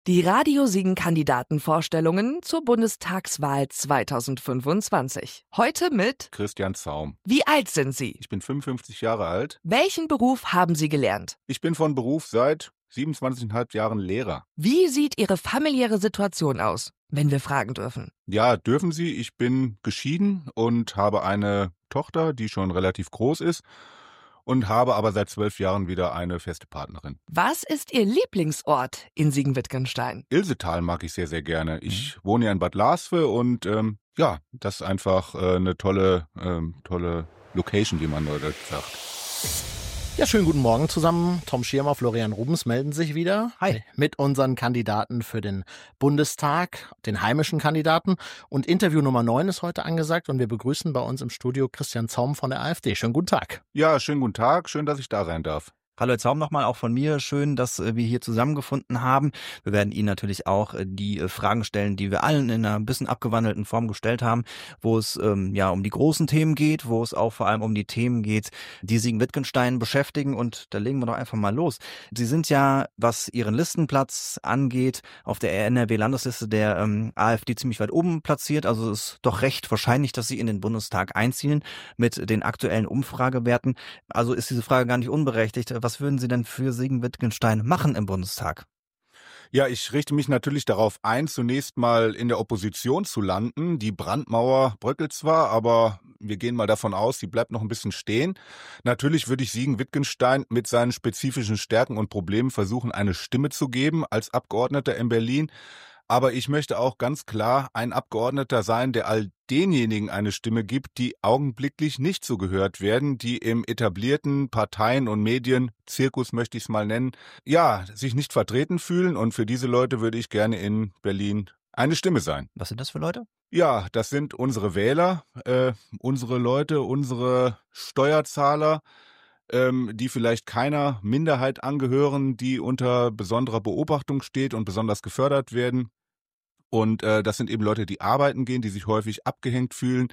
Die Radio Siegen-Kandidatenvorstellungen zur Bundestagswahl 2025. Heute mit Christian Zaum. Wie alt sind Sie? Ich bin 55 Jahre alt. Welchen Beruf haben Sie gelernt? Ich bin von Beruf seit 27,5 Jahren Lehrer. Wie sieht Ihre familiäre Situation aus, wenn wir fragen dürfen? Ja, dürfen Sie. Ich bin geschieden und habe eine Tochter, die schon relativ groß ist. Und habe aber seit 12 Jahren wieder eine feste Partnerin. Was ist Ihr Lieblingsort in Siegen-Wittgenstein? Ilsetal mag ich sehr, sehr gerne. Ich wohne ja in Bad Lasve und das ist einfach eine tolle Location, wie man dort sagt. Ja, schönen guten Morgen zusammen. Tom Schirmer, Florian Rubens melden sich wieder. Hi. Mit unseren Kandidaten für den Bundestag, den heimischen Kandidaten. Und Interview Nummer 9 ist heute angesagt und wir begrüßen bei uns im Studio Christian Zaum von der AfD. Schönen guten Tag. Ja, schönen guten Tag. Schön, dass ich da sein darf. Hallo Herr Zaum, nochmal auch von mir. Schön, dass wir hier zusammengefunden haben. Wir werden Ihnen natürlich auch die Fragen stellen, die wir allen in einer ein bisschen abgewandelten Form gestellt haben, wo es um die großen Themen geht, wo es auch vor allem um die Themen geht, die Siegen-Wittgenstein beschäftigen. Und da legen wir doch einfach mal los. Sie sind ja, was Ihren Listenplatz angeht, auf der NRW-Landesliste der AfD ziemlich weit oben platziert. Also es ist doch recht wahrscheinlich, dass Sie in den Bundestag einziehen mit den aktuellen Umfragewerten. Also ist diese Frage gar nicht unberechtigt. Was würden Sie denn für Siegen-Wittgenstein machen im Bundestag? Ja, ich richte mich natürlich darauf ein, zunächst mal in der Opposition zu landen. Die Brandmauer bröckelt zwar, aber wir gehen mal davon aus, sie bleibt noch ein bisschen stehen. Natürlich würde ich Siegen-Wittgenstein mit seinen spezifischen Stärken und Problemen versuchen, eine Stimme zu geben als Abgeordneter in Berlin. Aber ich möchte auch ganz klar ein Abgeordneter sein, der all denjenigen eine Stimme gibt, die augenblicklich nicht so gehört werden, die im etablierten Parteien- und Medienzirkus, möchte ich es mal nennen, sich nicht vertreten fühlen. Und für diese Leute würde ich gerne in Berlin eine Stimme sein. Was sind das für Leute? Ja, das sind unsere Wähler, unsere Leute, unsere Steuerzahler, die vielleicht keiner Minderheit angehören, die unter besonderer Beobachtung steht und besonders gefördert werden. Und das sind eben Leute, die arbeiten gehen, die sich häufig abgehängt fühlen,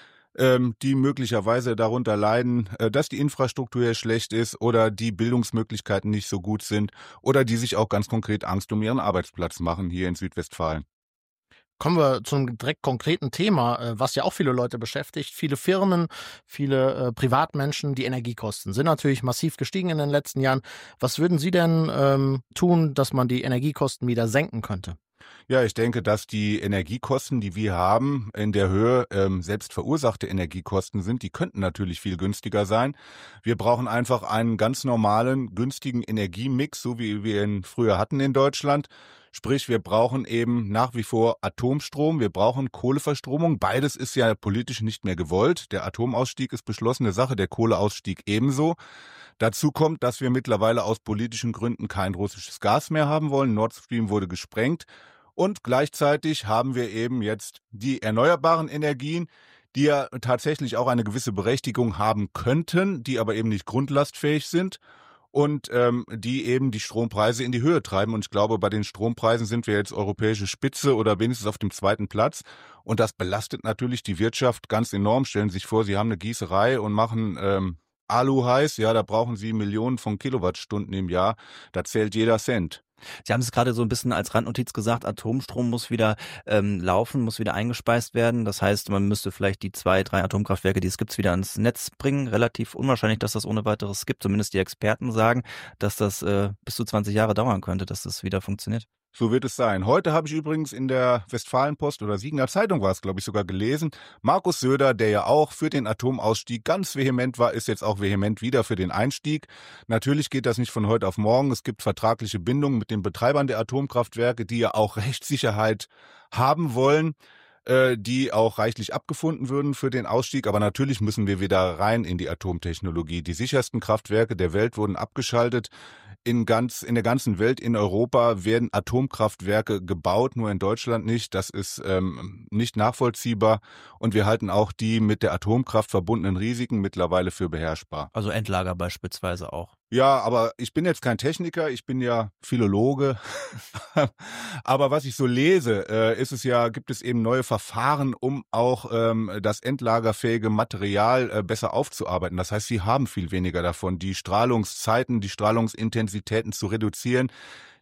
die möglicherweise darunter leiden, dass die Infrastruktur hier schlecht ist oder die Bildungsmöglichkeiten nicht so gut sind oder die sich auch ganz konkret Angst um ihren Arbeitsplatz machen hier in Südwestfalen. Kommen wir zum direkt konkreten Thema, was ja auch viele Leute beschäftigt. Viele Firmen, viele Privatmenschen, die Energiekosten sind natürlich massiv gestiegen in den letzten Jahren. Was würden Sie denn tun, dass man die Energiekosten wieder senken könnte? Ja, ich denke, dass die Energiekosten, die wir haben, in der Höhe selbst verursachte Energiekosten sind. Die könnten natürlich viel günstiger sein. Wir brauchen einfach einen ganz normalen, günstigen Energiemix, so wie wir ihn früher hatten in Deutschland. Sprich, wir brauchen eben nach wie vor Atomstrom, wir brauchen Kohleverstromung. Beides ist ja politisch nicht mehr gewollt. Der Atomausstieg ist beschlossene Sache, der Kohleausstieg ebenso. Dazu kommt, dass wir mittlerweile aus politischen Gründen kein russisches Gas mehr haben wollen. Nord Stream wurde gesprengt. Und gleichzeitig haben wir eben jetzt die erneuerbaren Energien, die ja tatsächlich auch eine gewisse Berechtigung haben könnten, die aber eben nicht grundlastfähig sind und die eben die Strompreise in die Höhe treiben. Und ich glaube, bei den Strompreisen sind wir jetzt europäische Spitze oder wenigstens auf dem 2. Platz. Und das belastet natürlich die Wirtschaft ganz enorm. Stellen Sie sich vor, Sie haben eine Gießerei und machen Alu heiß. Ja, da brauchen Sie Millionen von Kilowattstunden im Jahr. Da zählt jeder Cent. Sie haben es gerade so ein bisschen als Randnotiz gesagt, Atomstrom muss wieder laufen, muss wieder eingespeist werden. Das heißt, man müsste vielleicht die 2, 3 Atomkraftwerke, die es gibt, wieder ans Netz bringen. Relativ unwahrscheinlich, dass das ohne weiteres gibt. Zumindest die Experten sagen, dass das bis zu 20 Jahre dauern könnte, dass das wieder funktioniert. So wird es sein. Heute habe ich übrigens in der Westfalenpost oder Siegener Zeitung war es, glaube ich, sogar gelesen. Markus Söder, der ja auch für den Atomausstieg ganz vehement war, ist jetzt auch vehement wieder für den Einstieg. Natürlich geht das nicht von heute auf morgen. Es gibt vertragliche Bindungen mit den Betreibern der Atomkraftwerke, die ja auch Rechtssicherheit haben wollen, die auch reichlich abgefunden würden für den Ausstieg. Aber natürlich müssen wir wieder rein in die Atomtechnologie. Die sichersten Kraftwerke der Welt wurden abgeschaltet. In der ganzen Welt, in Europa werden Atomkraftwerke gebaut, nur in Deutschland nicht. Das ist nicht nachvollziehbar. Und wir halten auch die mit der Atomkraft verbundenen Risiken mittlerweile für beherrschbar. Also Endlager beispielsweise auch. Ja, aber ich bin jetzt kein Techniker, ich bin ja Philologe. Aber was ich so lese, gibt es eben neue Verfahren, um auch das endlagerfähige Material besser aufzuarbeiten. Das heißt, sie haben viel weniger davon, die Strahlungszeiten, die Strahlungsintensitäten zu reduzieren.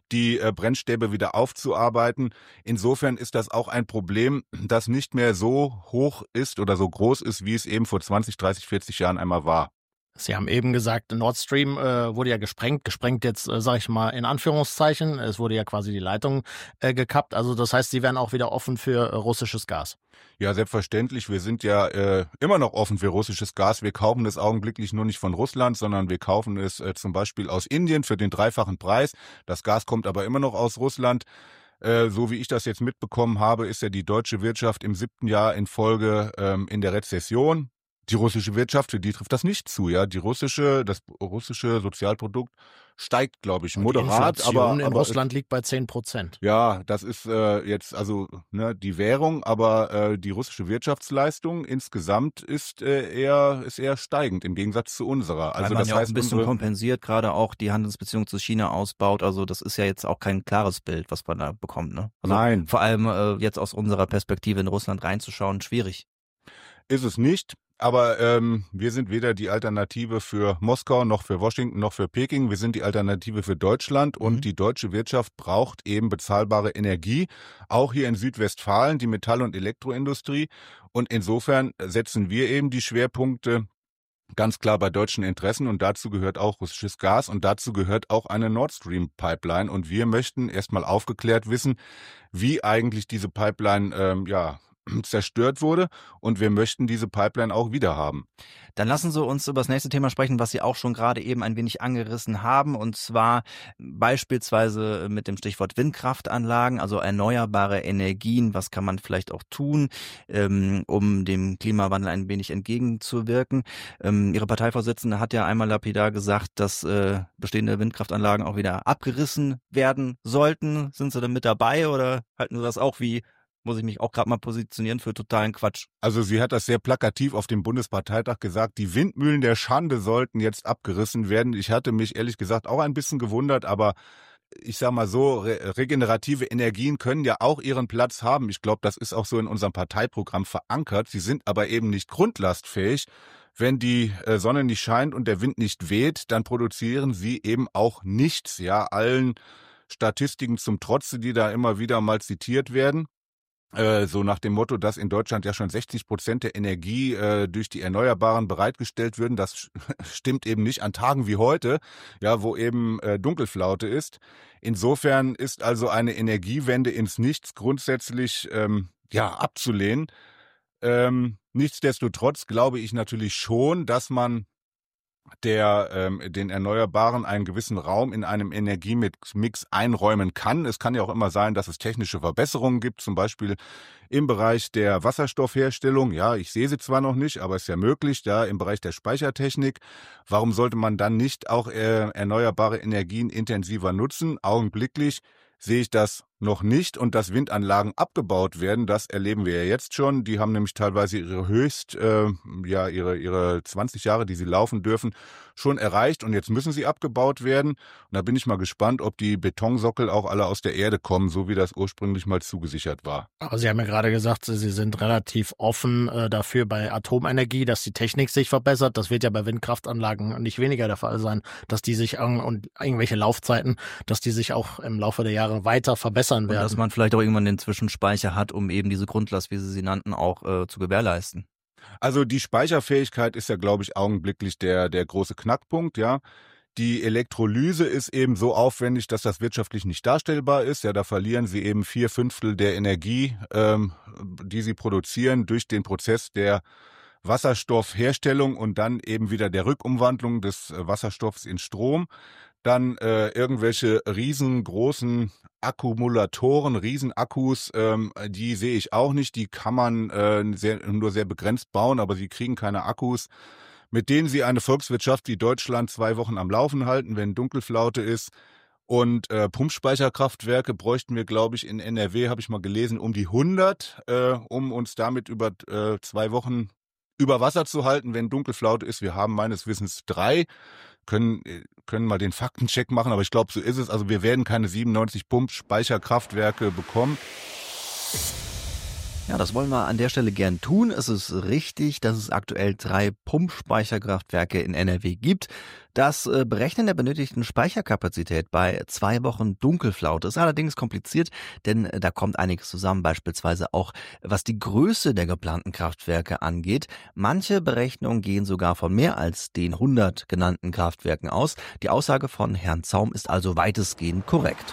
die Brennstäbe wieder aufzuarbeiten. Insofern ist das auch ein Problem, das nicht mehr so hoch ist oder so groß ist, wie es eben vor 20, 30, 40 Jahren einmal war. Sie haben eben gesagt, Nord Stream wurde ja gesprengt jetzt, sage ich mal in Anführungszeichen. Es wurde ja quasi die Leitung gekappt. Also das heißt, Sie wären auch wieder offen für russisches Gas. Ja, selbstverständlich. Wir sind ja immer noch offen für russisches Gas. Wir kaufen es augenblicklich nur nicht von Russland, sondern wir kaufen es zum Beispiel aus Indien für den 3-fachen Preis. Das Gas kommt aber immer noch aus Russland. So wie ich das jetzt mitbekommen habe, ist ja die deutsche Wirtschaft im 7. Jahr in Folge in der Rezession. Die russische Wirtschaft, für die trifft das nicht zu, ja. Das russische Sozialprodukt steigt, glaube ich, moderat, die Inflation in aber Russland liegt bei 10%. ja, das ist jetzt also die Währung, aber die russische Wirtschaftsleistung insgesamt ist eher steigend im Gegensatz zu unserer. Also Weil man das ja auch heißt, ein bisschen kompensiert, gerade auch die Handelsbeziehung zu China ausbaut. Also das ist ja jetzt auch kein klares Bild, was man da bekommt. Ne? Also nein, vor allem jetzt aus unserer Perspektive in Russland reinzuschauen, schwierig. ist es nicht. Aber wir sind weder die Alternative für Moskau noch für Washington noch für Peking. Wir sind die Alternative für Deutschland und die deutsche Wirtschaft braucht eben bezahlbare Energie, auch hier in Südwestfalen, die Metall- und Elektroindustrie. Und insofern setzen wir eben die Schwerpunkte ganz klar bei deutschen Interessen und dazu gehört auch russisches Gas und dazu gehört auch eine Nord Stream Pipeline. Und wir möchten erstmal aufgeklärt wissen, wie eigentlich diese Pipeline zerstört wurde und wir möchten diese Pipeline auch wieder haben. Dann lassen Sie uns über das nächste Thema sprechen, was Sie auch schon gerade eben ein wenig angerissen haben, und zwar beispielsweise mit dem Stichwort Windkraftanlagen, also erneuerbare Energien. Was kann man vielleicht auch tun, um dem Klimawandel ein wenig entgegenzuwirken? Ihre Parteivorsitzende hat ja einmal lapidar gesagt, dass bestehende Windkraftanlagen auch wieder abgerissen werden sollten. Sind Sie da mit dabei oder halten Sie das auch wie, muss ich mich auch gerade mal positionieren, für totalen Quatsch? Also sie hat das sehr plakativ auf dem Bundesparteitag gesagt, die Windmühlen der Schande sollten jetzt abgerissen werden. Ich hatte mich ehrlich gesagt auch ein bisschen gewundert, aber ich sag mal so, regenerative Energien können ja auch ihren Platz haben. Ich glaube, das ist auch so in unserem Parteiprogramm verankert. Sie sind aber eben nicht grundlastfähig. Wenn die Sonne nicht scheint und der Wind nicht weht, dann produzieren sie eben auch nichts. Ja, allen Statistiken zum Trotze, die da immer wieder mal zitiert werden. So nach dem Motto, dass in Deutschland ja schon 60% der Energie durch die Erneuerbaren bereitgestellt würden. Das stimmt eben nicht an Tagen wie heute, ja, wo eben Dunkelflaute ist. Insofern ist also eine Energiewende ins Nichts grundsätzlich abzulehnen. Nichtsdestotrotz glaube ich natürlich schon, dass man den Erneuerbaren einen gewissen Raum in einem Energiemix einräumen kann. Es kann ja auch immer sein, dass es technische Verbesserungen gibt, zum Beispiel im Bereich der Wasserstoffherstellung. Ja, ich sehe sie zwar noch nicht, aber es ist ja möglich, da im Bereich der Speichertechnik. Warum sollte man dann nicht auch erneuerbare Energien intensiver nutzen? Augenblicklich sehe ich das noch nicht, und dass Windanlagen abgebaut werden, das erleben wir ja jetzt schon. Die haben nämlich teilweise ihre 20 Jahre, die sie laufen dürfen, schon erreicht, und jetzt müssen sie abgebaut werden. Und da bin ich mal gespannt, ob die Betonsockel auch alle aus der Erde kommen, so wie das ursprünglich mal zugesichert war. Aber Sie haben ja gerade gesagt, Sie sind relativ offen dafür bei Atomenergie, dass die Technik sich verbessert. Das wird ja bei Windkraftanlagen nicht weniger der Fall sein, dass die sich und irgendwelche Laufzeiten, dass die sich auch im Laufe der Jahre weiter verbessern werden. Und dass man vielleicht auch irgendwann den Zwischenspeicher hat, um eben diese Grundlast, wie Sie sie nannten, auch zu gewährleisten. Also die Speicherfähigkeit ist ja, glaube ich, augenblicklich der große Knackpunkt, ja. Die Elektrolyse ist eben so aufwendig, dass das wirtschaftlich nicht darstellbar ist. Ja, da verlieren sie eben 4/5 der Energie, die sie produzieren, durch den Prozess der Wasserstoffherstellung und dann eben wieder der Rückumwandlung des Wasserstoffs in Strom. Dann irgendwelche riesengroßen Akkumulatoren, Riesenakkus, die sehe ich auch nicht. Die kann man nur sehr begrenzt bauen, aber sie kriegen keine Akkus, mit denen sie eine Volkswirtschaft wie Deutschland 2 Wochen am Laufen halten, wenn Dunkelflaute ist. Und Pumpspeicherkraftwerke bräuchten wir, glaube ich, in NRW, habe ich mal gelesen, um die 100, um uns damit über 2 Wochen über Wasser zu halten, wenn Dunkelflaute ist. Wir haben meines Wissens 3. Können mal den Faktencheck machen, aber ich glaube, so ist es. Also wir werden keine 97 Pumpspeicherkraftwerke bekommen. Ja, das wollen wir an der Stelle gern tun. Es ist richtig, dass es aktuell 3 Pumpspeicherkraftwerke in NRW gibt. Das Berechnen der benötigten Speicherkapazität bei 2 Wochen Dunkelflaute ist allerdings kompliziert, denn da kommt einiges zusammen, beispielsweise auch was die Größe der geplanten Kraftwerke angeht. Manche Berechnungen gehen sogar von mehr als den 100 genannten Kraftwerken aus. Die Aussage von Herrn Zaum ist also weitestgehend korrekt.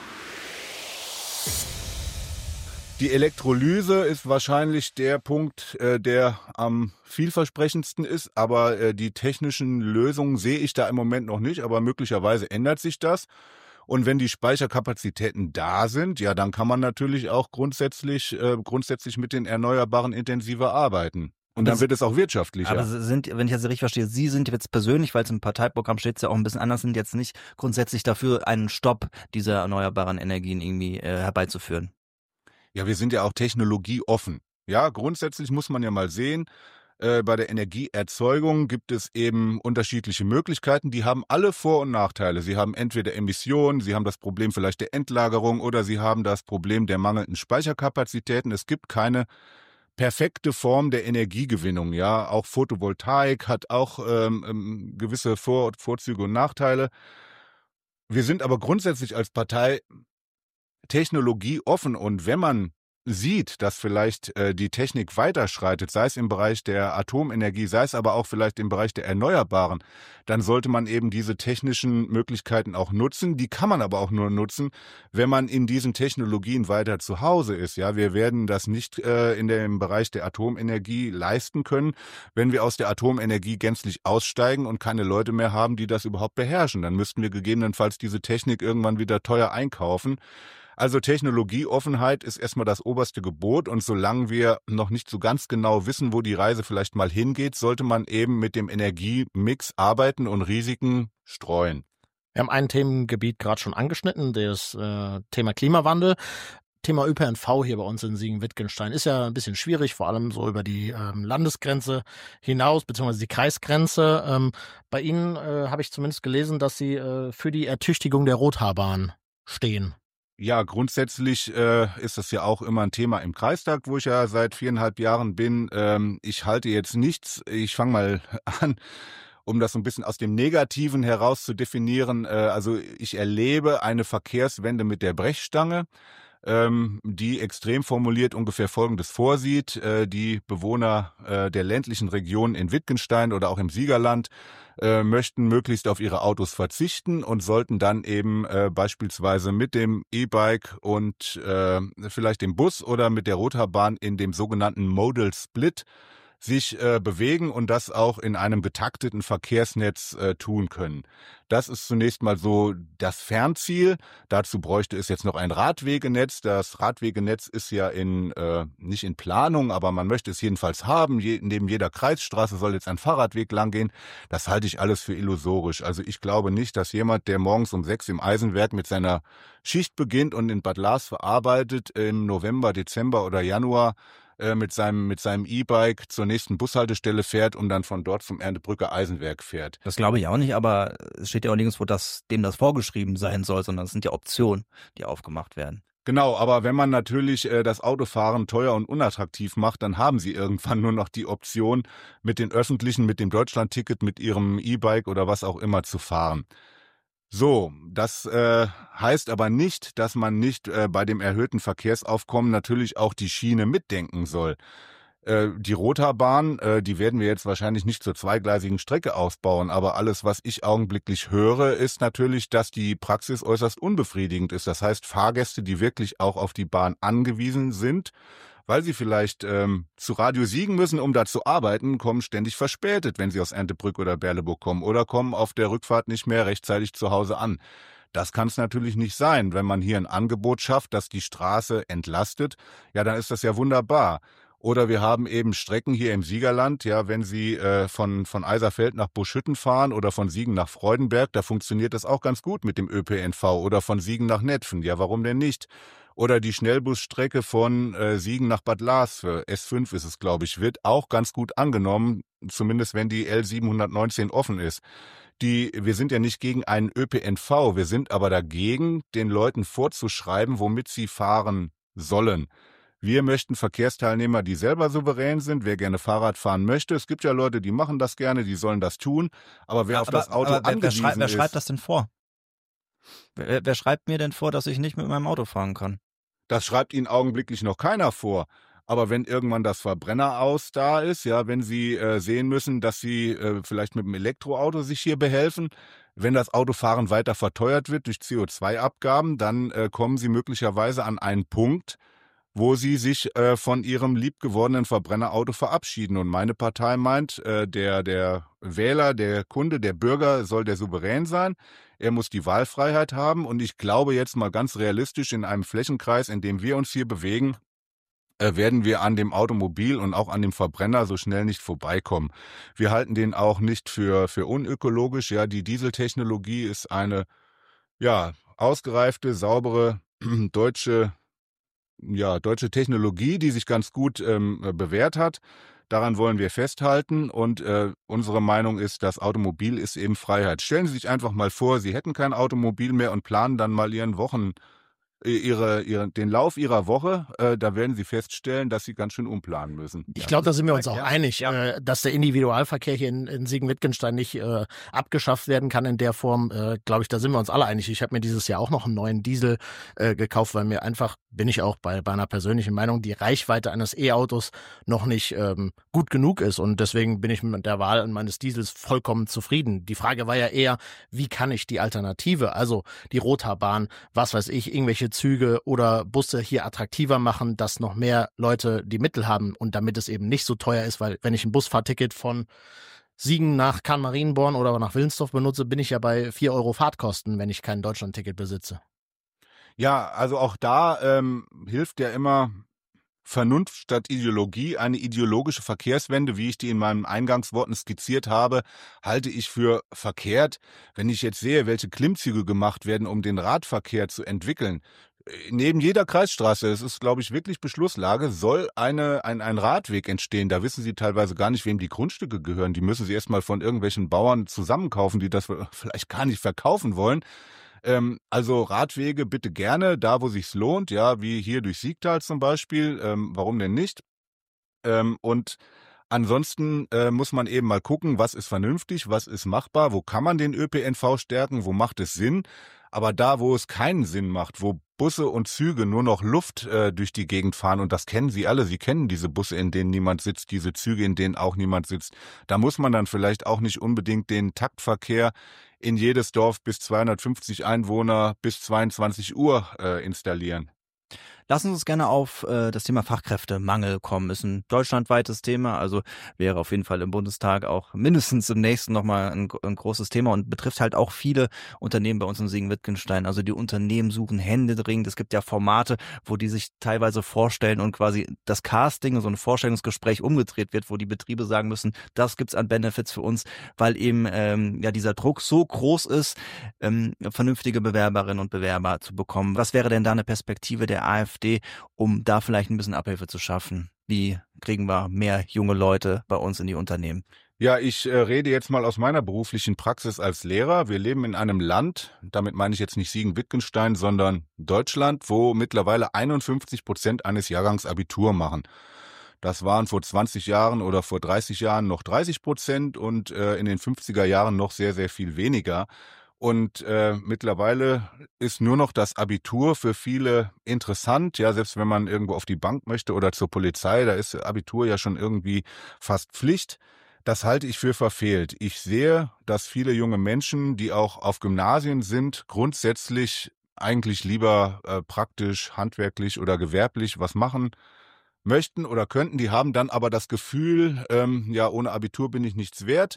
Die Elektrolyse ist wahrscheinlich der Punkt, der am vielversprechendsten ist, aber die technischen Lösungen sehe ich da im Moment noch nicht, aber möglicherweise ändert sich das. Und wenn die Speicherkapazitäten da sind, ja, dann kann man natürlich auch grundsätzlich mit den Erneuerbaren intensiver arbeiten. Und dann wird es auch wirtschaftlicher. Aber Sie sind, wenn ich das richtig verstehe, Sie sind jetzt persönlich, weil es im Parteiprogramm steht, es ja auch ein bisschen anders, sind jetzt nicht grundsätzlich dafür, einen Stopp dieser erneuerbaren Energien irgendwie herbeizuführen. Ja, wir sind ja auch technologieoffen. Ja, grundsätzlich muss man ja mal sehen, bei der Energieerzeugung gibt es eben unterschiedliche Möglichkeiten. Die haben alle Vor- und Nachteile. Sie haben entweder Emissionen, sie haben das Problem vielleicht der Endlagerung oder sie haben das Problem der mangelnden Speicherkapazitäten. Es gibt keine perfekte Form der Energiegewinnung. Ja, auch Photovoltaik hat auch gewisse Vorzüge und Nachteile. Wir sind aber grundsätzlich als Partei technologieoffen, und wenn man sieht, dass vielleicht die Technik weiterschreitet, sei es im Bereich der Atomenergie, sei es aber auch vielleicht im Bereich der Erneuerbaren, dann sollte man eben diese technischen Möglichkeiten auch nutzen. Die kann man aber auch nur nutzen, wenn man in diesen Technologien weiter zu Hause ist. Ja, wir werden das nicht in dem Bereich der Atomenergie leisten können, wenn wir aus der Atomenergie gänzlich aussteigen und keine Leute mehr haben, die das überhaupt beherrschen. Dann müssten wir gegebenenfalls diese Technik irgendwann wieder teuer einkaufen. Also Technologieoffenheit ist erstmal das oberste Gebot, und solange wir noch nicht so ganz genau wissen, wo die Reise vielleicht mal hingeht, sollte man eben mit dem Energiemix arbeiten und Risiken streuen. Wir haben ein Themengebiet gerade schon angeschnitten, das Thema Klimawandel. Thema ÖPNV hier bei uns in Siegen-Wittgenstein ist ja ein bisschen schwierig, vor allem so über die Landesgrenze hinaus, beziehungsweise die Kreisgrenze. Bei Ihnen habe ich zumindest gelesen, dass Sie für die Ertüchtigung der Rothaarbahn stehen. Ja, grundsätzlich ist das ja auch immer ein Thema im Kreistag, wo ich ja seit 4,5 Jahren bin. Ich halte jetzt nichts, ich fange mal an, um das so ein bisschen aus dem Negativen heraus zu definieren. Also ich erlebe eine Verkehrswende mit der Brechstange, die extrem formuliert ungefähr Folgendes vorsieht. Die Bewohner der ländlichen Regionen in Wittgenstein oder auch im Siegerland möchten möglichst auf ihre Autos verzichten und sollten dann eben beispielsweise mit dem E-Bike und vielleicht dem Bus oder mit der Rothaarbahn in dem sogenannten Modal Split sich bewegen und das auch in einem getakteten Verkehrsnetz tun können. Das ist zunächst mal so das Fernziel. Dazu bräuchte es jetzt noch ein Radwegenetz. Das Radwegenetz ist ja nicht in Planung, aber man möchte es jedenfalls haben. Neben jeder Kreisstraße soll jetzt ein Fahrradweg langgehen. Das halte ich alles für illusorisch. Also ich glaube nicht, dass jemand, der morgens um 6 im Eisenwerk mit seiner Schicht beginnt und in Bad Lars verarbeitet, im November, Dezember oder Januar mit seinem E-Bike zur nächsten Bushaltestelle fährt und dann von dort zum Erndtebrücker Eisenwerk fährt. Das glaube ich auch nicht, aber es steht ja auch nirgendwo, dass dem das vorgeschrieben sein soll, sondern es sind ja Optionen, die aufgemacht werden. Genau, aber wenn man natürlich das Autofahren teuer und unattraktiv macht, dann haben sie irgendwann nur noch die Option, mit den Öffentlichen, mit dem Deutschlandticket, mit ihrem E-Bike oder was auch immer zu fahren. So, das heißt aber nicht, dass man nicht bei dem erhöhten Verkehrsaufkommen natürlich auch die Schiene mitdenken soll. Die Rothaarbahn, die werden wir jetzt wahrscheinlich nicht zur zweigleisigen Strecke ausbauen, aber alles, was ich augenblicklich höre, ist natürlich, dass die Praxis äußerst unbefriedigend ist. Das heißt, Fahrgäste, die wirklich auch auf die Bahn angewiesen sind, weil sie vielleicht zu Radio Siegen müssen, um da zu arbeiten, kommen ständig verspätet, wenn sie aus Erndtebrück oder Berleburg kommen, oder kommen auf der Rückfahrt nicht mehr rechtzeitig zu Hause an. Das kann es natürlich nicht sein. Wenn man hier ein Angebot schafft, das die Straße entlastet, ja, dann ist das ja wunderbar. Oder wir haben eben Strecken hier im Siegerland, ja, wenn Sie von Eiserfeld nach Buschhütten fahren oder von Siegen nach Freudenberg, da funktioniert das auch ganz gut mit dem ÖPNV, oder von Siegen nach Netphen, ja, warum denn nicht? Oder die Schnellbusstrecke von Siegen nach Bad Lars, für S5 ist es, glaube ich, wird auch ganz gut angenommen, zumindest wenn die L719 offen ist. Wir sind ja nicht gegen einen ÖPNV, wir sind aber dagegen, den Leuten vorzuschreiben, womit sie fahren sollen. Wir möchten Verkehrsteilnehmer, die selber souverän sind, wer gerne Fahrrad fahren möchte. Es gibt ja Leute, die machen das gerne, die sollen das tun. Aber wer auf das Auto angewiesen ist... Wer schreibt das denn vor? Wer schreibt mir denn vor, dass ich nicht mit meinem Auto fahren kann? Das schreibt Ihnen augenblicklich noch keiner vor. Aber wenn irgendwann das Verbrenner aus da ist, ja, wenn Sie sehen müssen, dass Sie vielleicht mit dem Elektroauto sich hier behelfen, wenn das Autofahren weiter verteuert wird durch CO2-Abgaben, dann kommen Sie möglicherweise an einen Punkt, wo Sie sich von Ihrem liebgewordenen Verbrennerauto verabschieden. Und meine Partei meint, der Wähler, der Kunde, der Bürger soll der Souverän sein. Er muss die Wahlfreiheit haben. Und ich glaube jetzt mal ganz realistisch, in einem Flächenkreis, in dem wir uns hier bewegen, werden wir an dem Automobil und auch an dem Verbrenner so schnell nicht vorbeikommen. Wir halten den auch nicht für unökologisch. Ja, die Dieseltechnologie ist eine ausgereifte, saubere deutsche Technologie, die sich ganz gut bewährt hat. Daran wollen wir festhalten und unsere Meinung ist, das Automobil ist eben Freiheit. Stellen Sie sich einfach mal vor, Sie hätten kein Automobil mehr und planen dann mal Ihren den Lauf Ihrer Woche, da werden Sie feststellen, dass Sie ganz schön umplanen müssen. Ich glaube, da sind wir uns auch einig, dass der Individualverkehr hier in Siegen-Wittgenstein nicht abgeschafft werden kann in der Form. Glaube ich, da sind wir uns alle einig. Ich habe mir dieses Jahr auch noch einen neuen Diesel gekauft, weil mir einfach, bin ich auch bei einer persönlichen Meinung, die Reichweite eines E-Autos noch nicht gut genug ist. Und deswegen bin ich mit der Wahl meines Diesels vollkommen zufrieden. Die Frage war ja eher, wie kann ich die Alternative, also die Rothaarbahn, was weiß ich, irgendwelche Züge oder Busse hier attraktiver machen, dass noch mehr Leute die Mittel haben und damit es eben nicht so teuer ist, weil wenn ich ein Busfahrticket von Siegen nach Kahn-Marienborn oder nach Wilnsdorf benutze, bin ich ja bei 4 Euro Fahrtkosten, wenn ich kein Deutschlandticket besitze. Ja, also auch da hilft ja immer Vernunft statt Ideologie. Eine ideologische Verkehrswende, wie ich die in meinen Eingangsworten skizziert habe, halte ich für verkehrt. Wenn ich jetzt sehe, welche Klimmzüge gemacht werden, um den Radverkehr zu entwickeln, neben jeder Kreisstraße, es ist, glaube ich, wirklich Beschlusslage, soll ein Radweg entstehen. Da wissen Sie teilweise gar nicht, wem die Grundstücke gehören. Die müssen Sie erstmal von irgendwelchen Bauern zusammenkaufen, die das vielleicht gar nicht verkaufen wollen. Also Radwege bitte gerne, da wo sich's lohnt, ja, wie hier durch Siegtal zum Beispiel, warum denn nicht? Und ansonsten muss man eben mal gucken, was ist vernünftig, was ist machbar, wo kann man den ÖPNV stärken, wo macht es Sinn? Aber da, wo es keinen Sinn macht, wo Busse und Züge nur noch Luft durch die Gegend fahren, und das kennen Sie alle, Sie kennen diese Busse, in denen niemand sitzt, diese Züge, in denen auch niemand sitzt, da muss man dann vielleicht auch nicht unbedingt den Taktverkehr in jedes Dorf bis 250 Einwohner bis 22 Uhr installieren. Lassen Sie uns gerne auf das Thema Fachkräftemangel kommen. Ist ein deutschlandweites Thema, also wäre auf jeden Fall im Bundestag auch mindestens im nächsten nochmal ein großes Thema und betrifft halt auch viele Unternehmen bei uns in Siegen-Wittgenstein. Also die Unternehmen suchen händeringend. Es gibt ja Formate, wo die sich teilweise vorstellen und quasi das Casting, so ein Vorstellungsgespräch umgedreht wird, wo die Betriebe sagen müssen, das gibt's an Benefits für uns, weil eben dieser Druck so groß ist, vernünftige Bewerberinnen und Bewerber zu bekommen. Was wäre denn da eine Perspektive der AfD, um da vielleicht ein bisschen Abhilfe zu schaffen? Wie kriegen wir mehr junge Leute bei uns in die Unternehmen? Ja, ich rede jetzt mal aus meiner beruflichen Praxis als Lehrer. Wir leben in einem Land, damit meine ich jetzt nicht Siegen-Wittgenstein, sondern Deutschland, wo mittlerweile 51% eines Jahrgangs Abitur machen. Das waren vor 20 Jahren oder vor 30 Jahren noch 30% und in den 50er Jahren noch sehr, sehr viel weniger. Und mittlerweile ist nur noch das Abitur für viele interessant. Ja, selbst wenn man irgendwo auf die Bank möchte oder zur Polizei, da ist Abitur ja schon irgendwie fast Pflicht. Das halte ich für verfehlt. Ich sehe, dass viele junge Menschen, die auch auf Gymnasien sind, grundsätzlich eigentlich lieber praktisch, handwerklich oder gewerblich was machen möchten oder könnten. Die haben dann aber das Gefühl, ohne Abitur bin ich nichts wert.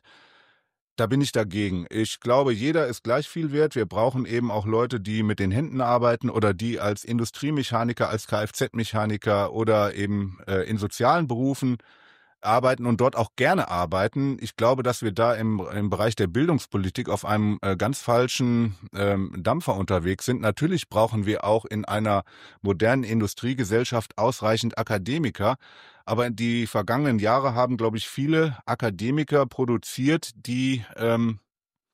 Da bin ich dagegen. Ich glaube, jeder ist gleich viel wert. Wir brauchen eben auch Leute, die mit den Händen arbeiten oder die als Industriemechaniker, als Kfz-Mechaniker oder eben in sozialen Berufen arbeiten und dort auch gerne arbeiten. Ich glaube, dass wir da im Bereich der Bildungspolitik auf einem ganz falschen Dampfer unterwegs sind. Natürlich brauchen wir auch in einer modernen Industriegesellschaft ausreichend Akademiker. Aber die vergangenen Jahre haben, glaube ich, viele Akademiker produziert, die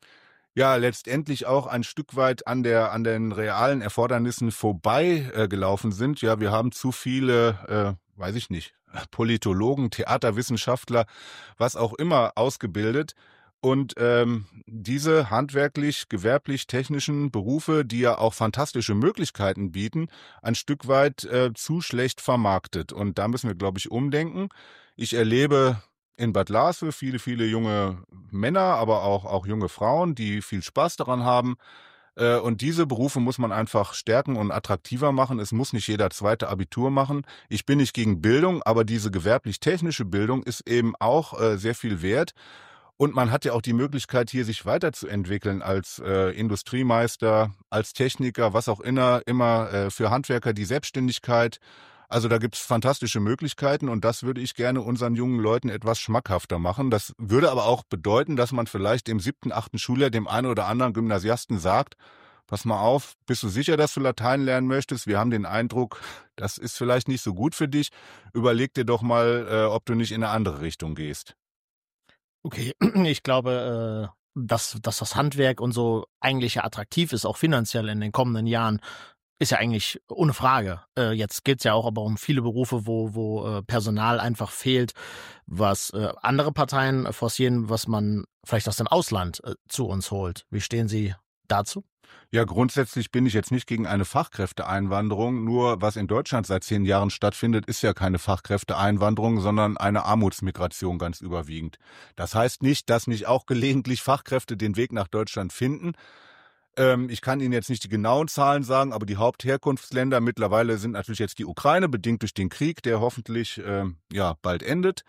ja letztendlich auch ein Stück weit an den realen Erfordernissen vorbei gelaufen sind. Ja, wir haben zu viele, weiß ich nicht, Politologen, Theaterwissenschaftler, was auch immer ausgebildet. Und diese handwerklich, gewerblich, technischen Berufe, die ja auch fantastische Möglichkeiten bieten, ein Stück weit zu schlecht vermarktet. Und da müssen wir, glaube ich, umdenken. Ich erlebe in Bad Laswe viele, viele junge Männer, aber auch junge Frauen, die viel Spaß daran haben. Und diese Berufe muss man einfach stärken und attraktiver machen. Es muss nicht jeder zweite Abitur machen. Ich bin nicht gegen Bildung, aber diese gewerblich-technische Bildung ist eben auch sehr viel wert. Und man hat ja auch die Möglichkeit, hier sich weiterzuentwickeln als Industriemeister, als Techniker, was auch immer für Handwerker die Selbstständigkeit. Also da gibt's fantastische Möglichkeiten und das würde ich gerne unseren jungen Leuten etwas schmackhafter machen. Das würde aber auch bedeuten, dass man vielleicht im 7., 8. Schuljahr dem einen oder anderen Gymnasiasten sagt, pass mal auf, bist du sicher, dass du Latein lernen möchtest? Wir haben den Eindruck, das ist vielleicht nicht so gut für dich. Überleg dir doch mal, ob du nicht in eine andere Richtung gehst. Okay, ich glaube, dass das Handwerk und so eigentlich ja attraktiv ist, auch finanziell in den kommenden Jahren, ist ja eigentlich ohne Frage. Jetzt geht's ja auch aber um viele Berufe, wo Personal einfach fehlt, was andere Parteien forcieren, was man vielleicht aus dem Ausland zu uns holt. Wie stehen Sie dazu? Ja, grundsätzlich bin ich jetzt nicht gegen eine Fachkräfteeinwanderung. Nur was in Deutschland seit 10 Jahren stattfindet, ist ja keine Fachkräfteeinwanderung, sondern eine Armutsmigration ganz überwiegend. Das heißt nicht, dass nicht auch gelegentlich Fachkräfte den Weg nach Deutschland finden. Ich kann Ihnen jetzt nicht die genauen Zahlen sagen, aber die Hauptherkunftsländer mittlerweile sind natürlich jetzt die Ukraine, bedingt durch den Krieg, der hoffentlich ja bald endet.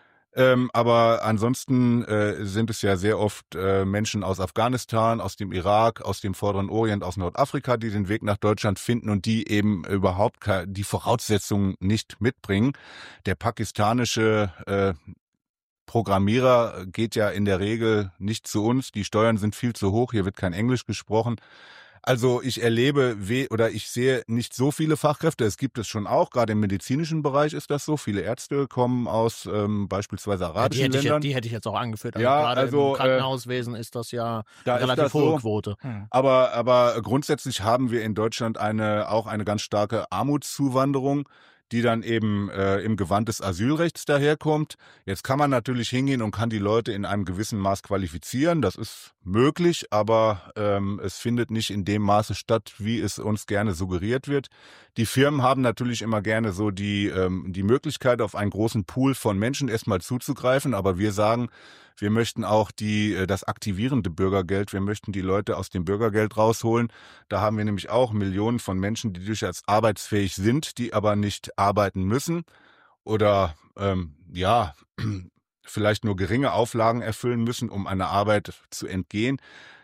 Aber ansonsten sind es ja sehr oft Menschen aus Afghanistan, aus dem Irak, aus dem Vorderen Orient, aus Nordafrika, die den Weg nach Deutschland finden und die eben überhaupt die Voraussetzungen nicht mitbringen. Der pakistanische Programmierer geht ja in der Regel nicht zu uns. Die Steuern sind viel zu hoch. Hier wird kein Englisch gesprochen. Also ich erlebe ich sehe nicht so viele Fachkräfte. Es gibt es schon auch. Gerade im medizinischen Bereich ist das so. Viele Ärzte kommen aus beispielsweise arabischen Ländern. Die hätte ich jetzt auch angeführt. Also ja, gerade also im Krankenhauswesen ist das ja da eine relativ hohe Quote. Aber grundsätzlich haben wir in Deutschland auch eine ganz starke Armutszuwanderung, die dann eben im Gewand des Asylrechts daherkommt. Jetzt kann man natürlich hingehen und kann die Leute in einem gewissen Maß qualifizieren. Das ist möglich, aber es findet nicht in dem Maße statt, wie es uns gerne suggeriert wird. Die Firmen haben natürlich immer gerne so die Möglichkeit, auf einen großen Pool von Menschen erstmal zuzugreifen, aber wir sagen, wir möchten auch das aktivierende Bürgergeld, wir möchten die Leute aus dem Bürgergeld rausholen. Da haben wir nämlich auch Millionen von Menschen, die durchaus arbeitsfähig sind, die aber nicht arbeiten müssen oder ja, vielleicht nur geringe Auflagen erfüllen müssen, um einer Arbeit zu entgehen.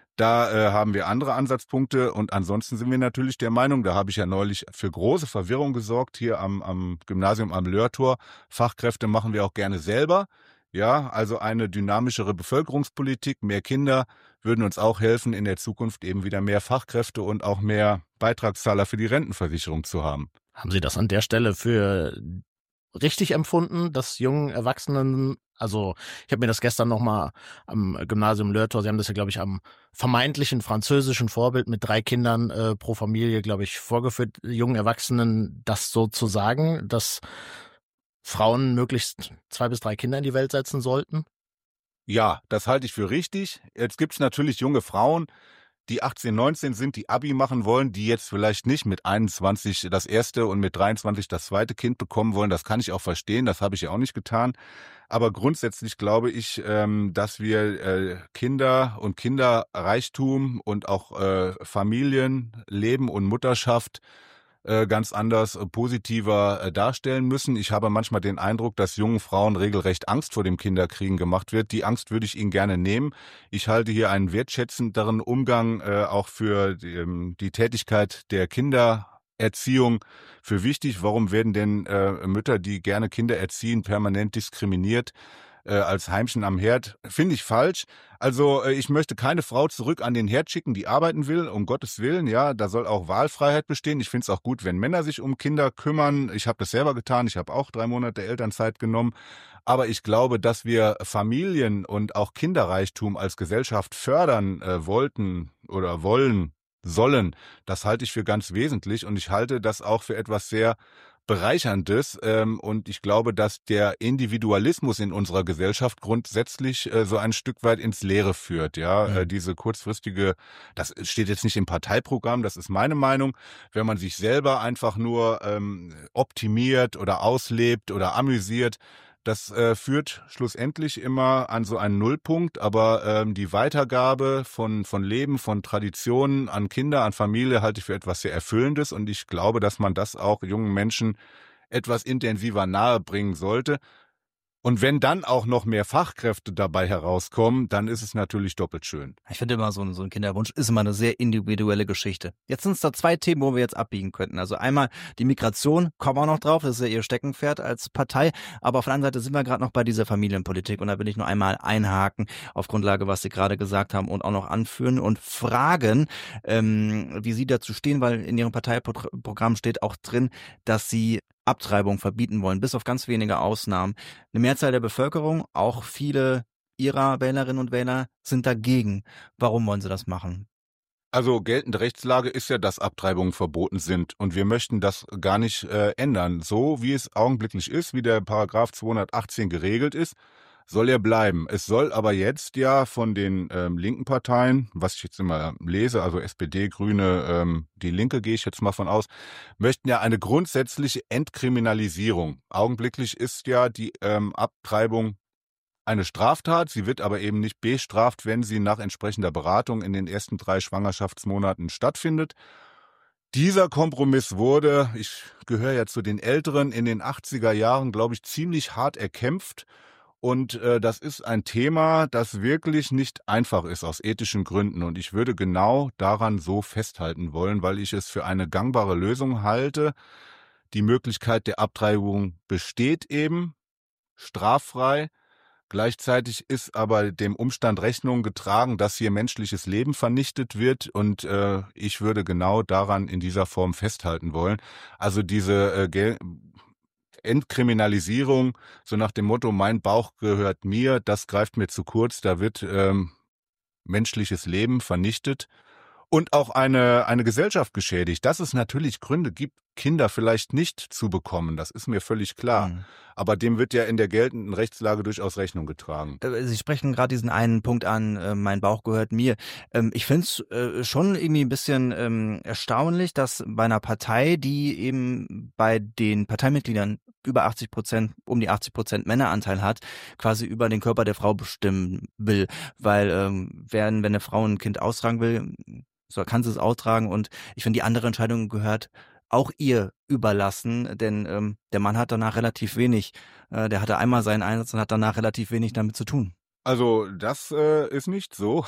Da haben wir andere Ansatzpunkte und ansonsten sind wir natürlich der Meinung, da habe ich ja neulich für große Verwirrung gesorgt, hier am Gymnasium am Löhrtor. Fachkräfte machen wir auch gerne selber. Ja, also eine dynamischere Bevölkerungspolitik, mehr Kinder würden uns auch helfen, in der Zukunft eben wieder mehr Fachkräfte und auch mehr Beitragszahler für die Rentenversicherung zu haben. Haben Sie das an der Stelle für richtig empfunden, dass jungen Erwachsenen, also ich habe mir das gestern nochmal am Gymnasium Löhrtor, Sie haben das ja, glaube ich, am vermeintlichen französischen Vorbild mit 3 Kindern pro Familie, glaube ich, vorgeführt, jungen Erwachsenen das so zu sagen, dass Frauen möglichst 2 bis 3 Kinder in die Welt setzen sollten? Ja, das halte ich für richtig. Jetzt gibt's natürlich junge Frauen, die 18, 19 sind, die Abi machen wollen, die jetzt vielleicht nicht mit 21 das erste und mit 23 das zweite Kind bekommen wollen. Das kann ich auch verstehen, das habe ich ja auch nicht getan. Aber grundsätzlich glaube ich, dass wir Kinder und Kinderreichtum und auch Familienleben und Mutterschaft ganz anders positiver darstellen müssen. Ich habe manchmal den Eindruck, dass jungen Frauen regelrecht Angst vor dem Kinderkriegen gemacht wird. Die Angst würde ich ihnen gerne nehmen. Ich halte hier einen wertschätzenderen Umgang auch für die Tätigkeit der Kindererziehung für wichtig. Warum werden denn Mütter, die gerne Kinder erziehen, permanent diskriminiert? als Heimchen am Herd, finde ich falsch. Also ich möchte keine Frau zurück an den Herd schicken, die arbeiten will, um Gottes Willen. Ja, da soll auch Wahlfreiheit bestehen. Ich finde es auch gut, wenn Männer sich um Kinder kümmern. Ich habe das selber getan. Ich habe auch 3 Monate Elternzeit genommen. Aber ich glaube, dass wir Familien und auch Kinderreichtum als Gesellschaft fördern wollten oder wollen, sollen. Das halte ich für ganz wesentlich und ich halte das auch für etwas sehr Bereicherndes. Und ich glaube, dass der Individualismus in unserer Gesellschaft grundsätzlich so ein Stück weit ins Leere führt. Ja, diese kurzfristige, das steht jetzt nicht im Parteiprogramm, das ist meine Meinung. Wenn man sich selber einfach nur optimiert oder auslebt oder amüsiert, das führt schlussendlich immer an so einen Nullpunkt, aber die Weitergabe von Leben, von Traditionen an Kinder, an Familie halte ich für etwas sehr Erfüllendes und ich glaube, dass man das auch jungen Menschen etwas intensiver nahebringen sollte. Und wenn dann auch noch mehr Fachkräfte dabei herauskommen, dann ist es natürlich doppelt schön. Ich finde immer, so ein Kinderwunsch ist immer eine sehr individuelle Geschichte. Jetzt sind es da 2 Themen, wo wir jetzt abbiegen könnten. Also einmal die Migration, kommen wir noch drauf, das ist ja ihr Steckenpferd als Partei. Aber auf der anderen Seite sind wir gerade noch bei dieser Familienpolitik. Und da will ich nur einmal einhaken auf Grundlage, was Sie gerade gesagt haben und auch noch anführen und fragen, wie Sie dazu stehen, weil in Ihrem Parteiprogramm steht auch drin, dass Sie Abtreibung verbieten wollen, bis auf ganz wenige Ausnahmen. Eine Mehrzahl der Bevölkerung, auch viele Ihrer Wählerinnen und Wähler, sind dagegen. Warum wollen Sie das machen? Also geltende Rechtslage ist ja, dass Abtreibungen verboten sind und wir möchten das gar nicht ändern. So wie es augenblicklich ist, wie der Paragraph 218 geregelt ist, soll er bleiben. Es soll aber jetzt ja von den linken Parteien, was ich jetzt immer lese, also SPD, Grüne, die Linke gehe ich jetzt mal von aus, möchten ja eine grundsätzliche Entkriminalisierung. Augenblicklich ist ja die Abtreibung eine Straftat. Sie wird aber eben nicht bestraft, wenn sie nach entsprechender Beratung in den ersten 3 Schwangerschaftsmonaten stattfindet. Dieser Kompromiss wurde, ich gehöre ja zu den Älteren, in den 80er Jahren, glaube ich, ziemlich hart erkämpft. Und das ist ein Thema, das wirklich nicht einfach ist aus ethischen Gründen. Und ich würde genau daran so festhalten wollen, weil ich es für eine gangbare Lösung halte. Die Möglichkeit der Abtreibung besteht eben, straffrei. Gleichzeitig ist aber dem Umstand Rechnung getragen, dass hier menschliches Leben vernichtet wird. Und ich würde genau daran in dieser Form festhalten wollen. Also diese Entkriminalisierung, so nach dem Motto, mein Bauch gehört mir, das greift mir zu kurz, da wird menschliches Leben vernichtet und auch eine Gesellschaft geschädigt. Dass es natürlich Gründe gibt, Kinder vielleicht nicht zu bekommen, das ist mir völlig klar. Aber dem wird ja in der geltenden Rechtslage durchaus Rechnung getragen. Sie sprechen gerade diesen einen Punkt an, mein Bauch gehört mir. Ich finde es schon irgendwie ein bisschen erstaunlich, dass bei einer Partei, die eben bei den Parteimitgliedern über 80%, um die 80% Männeranteil hat, quasi über den Körper der Frau bestimmen will. Weil wenn eine Frau ein Kind austragen will, so kann sie es austragen. Und ich finde, die andere Entscheidung gehört auch ihr überlassen, denn der Mann hat danach relativ wenig, der hatte einmal seinen Einsatz und hat danach relativ wenig damit zu tun. Also das ist nicht so.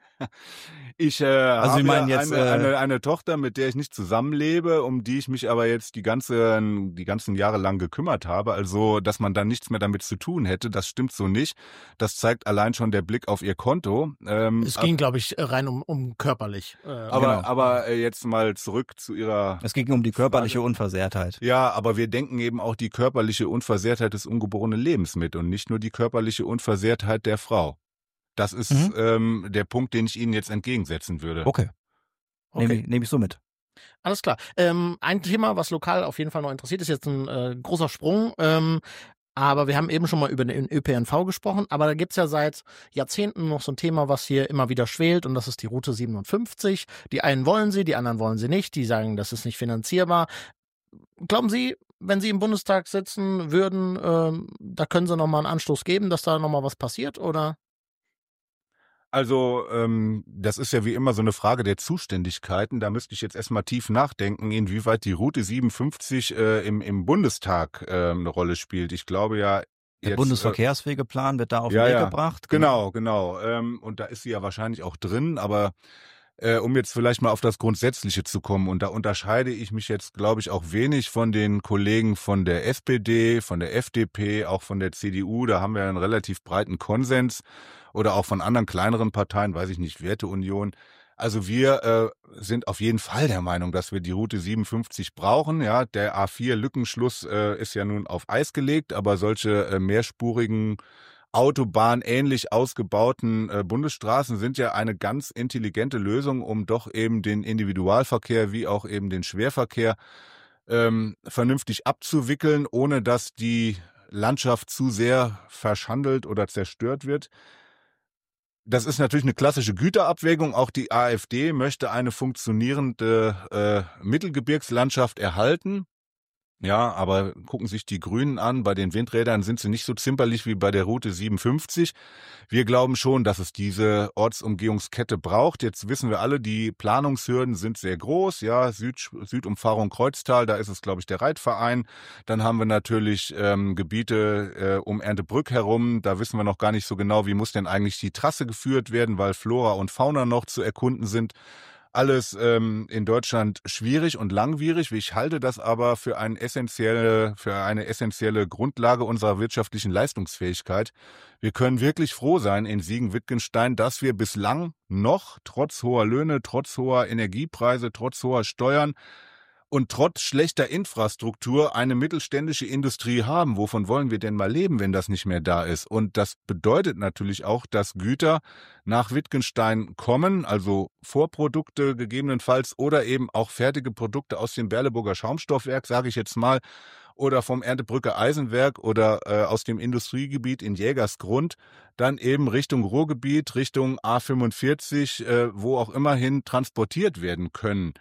Ich Also Sie habe meinen ja jetzt, eine Tochter, mit der ich nicht zusammenlebe, um die ich mich aber jetzt die ganzen Jahre lang gekümmert habe. Also, dass man dann nichts mehr damit zu tun hätte, das stimmt so nicht. Das zeigt allein schon der Blick auf ihr Konto. Es ging, glaube ich, rein um körperlich. Aber jetzt mal zurück zu Ihrer... Es ging um die körperliche Unversehrtheit. Ja, aber wir denken eben auch die körperliche Unversehrtheit des ungeborenen Lebens mit und nicht nur die körperliche Unversehrtheit der Frau. Das ist der Punkt, den ich Ihnen jetzt entgegensetzen würde. Okay. Nehme ich so mit. Alles klar. Ein Thema, was lokal auf jeden Fall noch interessiert, ist jetzt ein großer Sprung. Aber wir haben eben schon mal über den ÖPNV gesprochen. Aber da gibt's ja seit Jahrzehnten noch so ein Thema, was hier immer wieder schwelt. Und das ist die Route 57. Die einen wollen sie, die anderen wollen sie nicht. Die sagen, das ist nicht finanzierbar. Glauben Sie, wenn Sie im Bundestag sitzen würden, da können Sie nochmal einen Anstoß geben, dass da nochmal was passiert, oder? Also das ist ja wie immer so eine Frage der Zuständigkeiten. Da müsste ich jetzt erstmal tief nachdenken, inwieweit die Route 57 im Bundestag eine Rolle spielt. Ich glaube ja, der Bundesverkehrswegeplan wird da auf den Weg gebracht. Genau. Und da ist sie ja wahrscheinlich auch drin, aber Um jetzt vielleicht mal auf das Grundsätzliche zu kommen. Und da unterscheide ich mich jetzt, glaube ich, auch wenig von den Kollegen von der SPD, von der FDP, auch von der CDU. Da haben wir einen relativ breiten Konsens. Oder auch von anderen kleineren Parteien, weiß ich nicht, Werteunion. Also wir sind auf jeden Fall der Meinung, dass wir die Route 57 brauchen. Ja, der A4-Lückenschluss ist ja nun auf Eis gelegt, aber solche mehrspurigen Autobahn ähnlich ausgebauten Bundesstraßen sind ja eine ganz intelligente Lösung, um doch eben den Individualverkehr wie auch eben den Schwerverkehr vernünftig abzuwickeln, ohne dass die Landschaft zu sehr verschandelt oder zerstört wird. Das ist natürlich eine klassische Güterabwägung. Auch die AfD möchte eine funktionierende Mittelgebirgslandschaft erhalten. Ja, aber gucken sich die Grünen an, bei den Windrädern sind sie nicht so zimperlich wie bei der Route 57. Wir glauben schon, dass es diese Ortsumgehungskette braucht. Jetzt wissen wir alle, die Planungshürden sind sehr groß. Ja, Südumfahrung Kreuztal, da ist es, glaube ich, der Reitverein. Dann haben wir natürlich Gebiete um Erndtebrück herum. Da wissen wir noch gar nicht so genau, wie muss denn eigentlich die Trasse geführt werden, weil Flora und Fauna noch zu erkunden sind. Alles in Deutschland schwierig und langwierig. Ich halte das aber für eine essentielle Grundlage unserer wirtschaftlichen Leistungsfähigkeit. Wir können wirklich froh sein in Siegen-Wittgenstein, dass wir bislang noch trotz hoher Löhne, trotz hoher Energiepreise, trotz hoher Steuern und trotz schlechter Infrastruktur eine mittelständische Industrie haben. Wovon wollen wir denn mal leben, wenn das nicht mehr da ist? Und das bedeutet natürlich auch, dass Güter nach Wittgenstein kommen, also Vorprodukte gegebenenfalls oder eben auch fertige Produkte aus dem Berleburger Schaumstoffwerk, sage ich jetzt mal, oder vom Erndtebrücker Eisenwerk oder aus dem Industriegebiet in Jägersgrund, dann eben Richtung Ruhrgebiet, Richtung A45, wo auch immerhin transportiert werden können.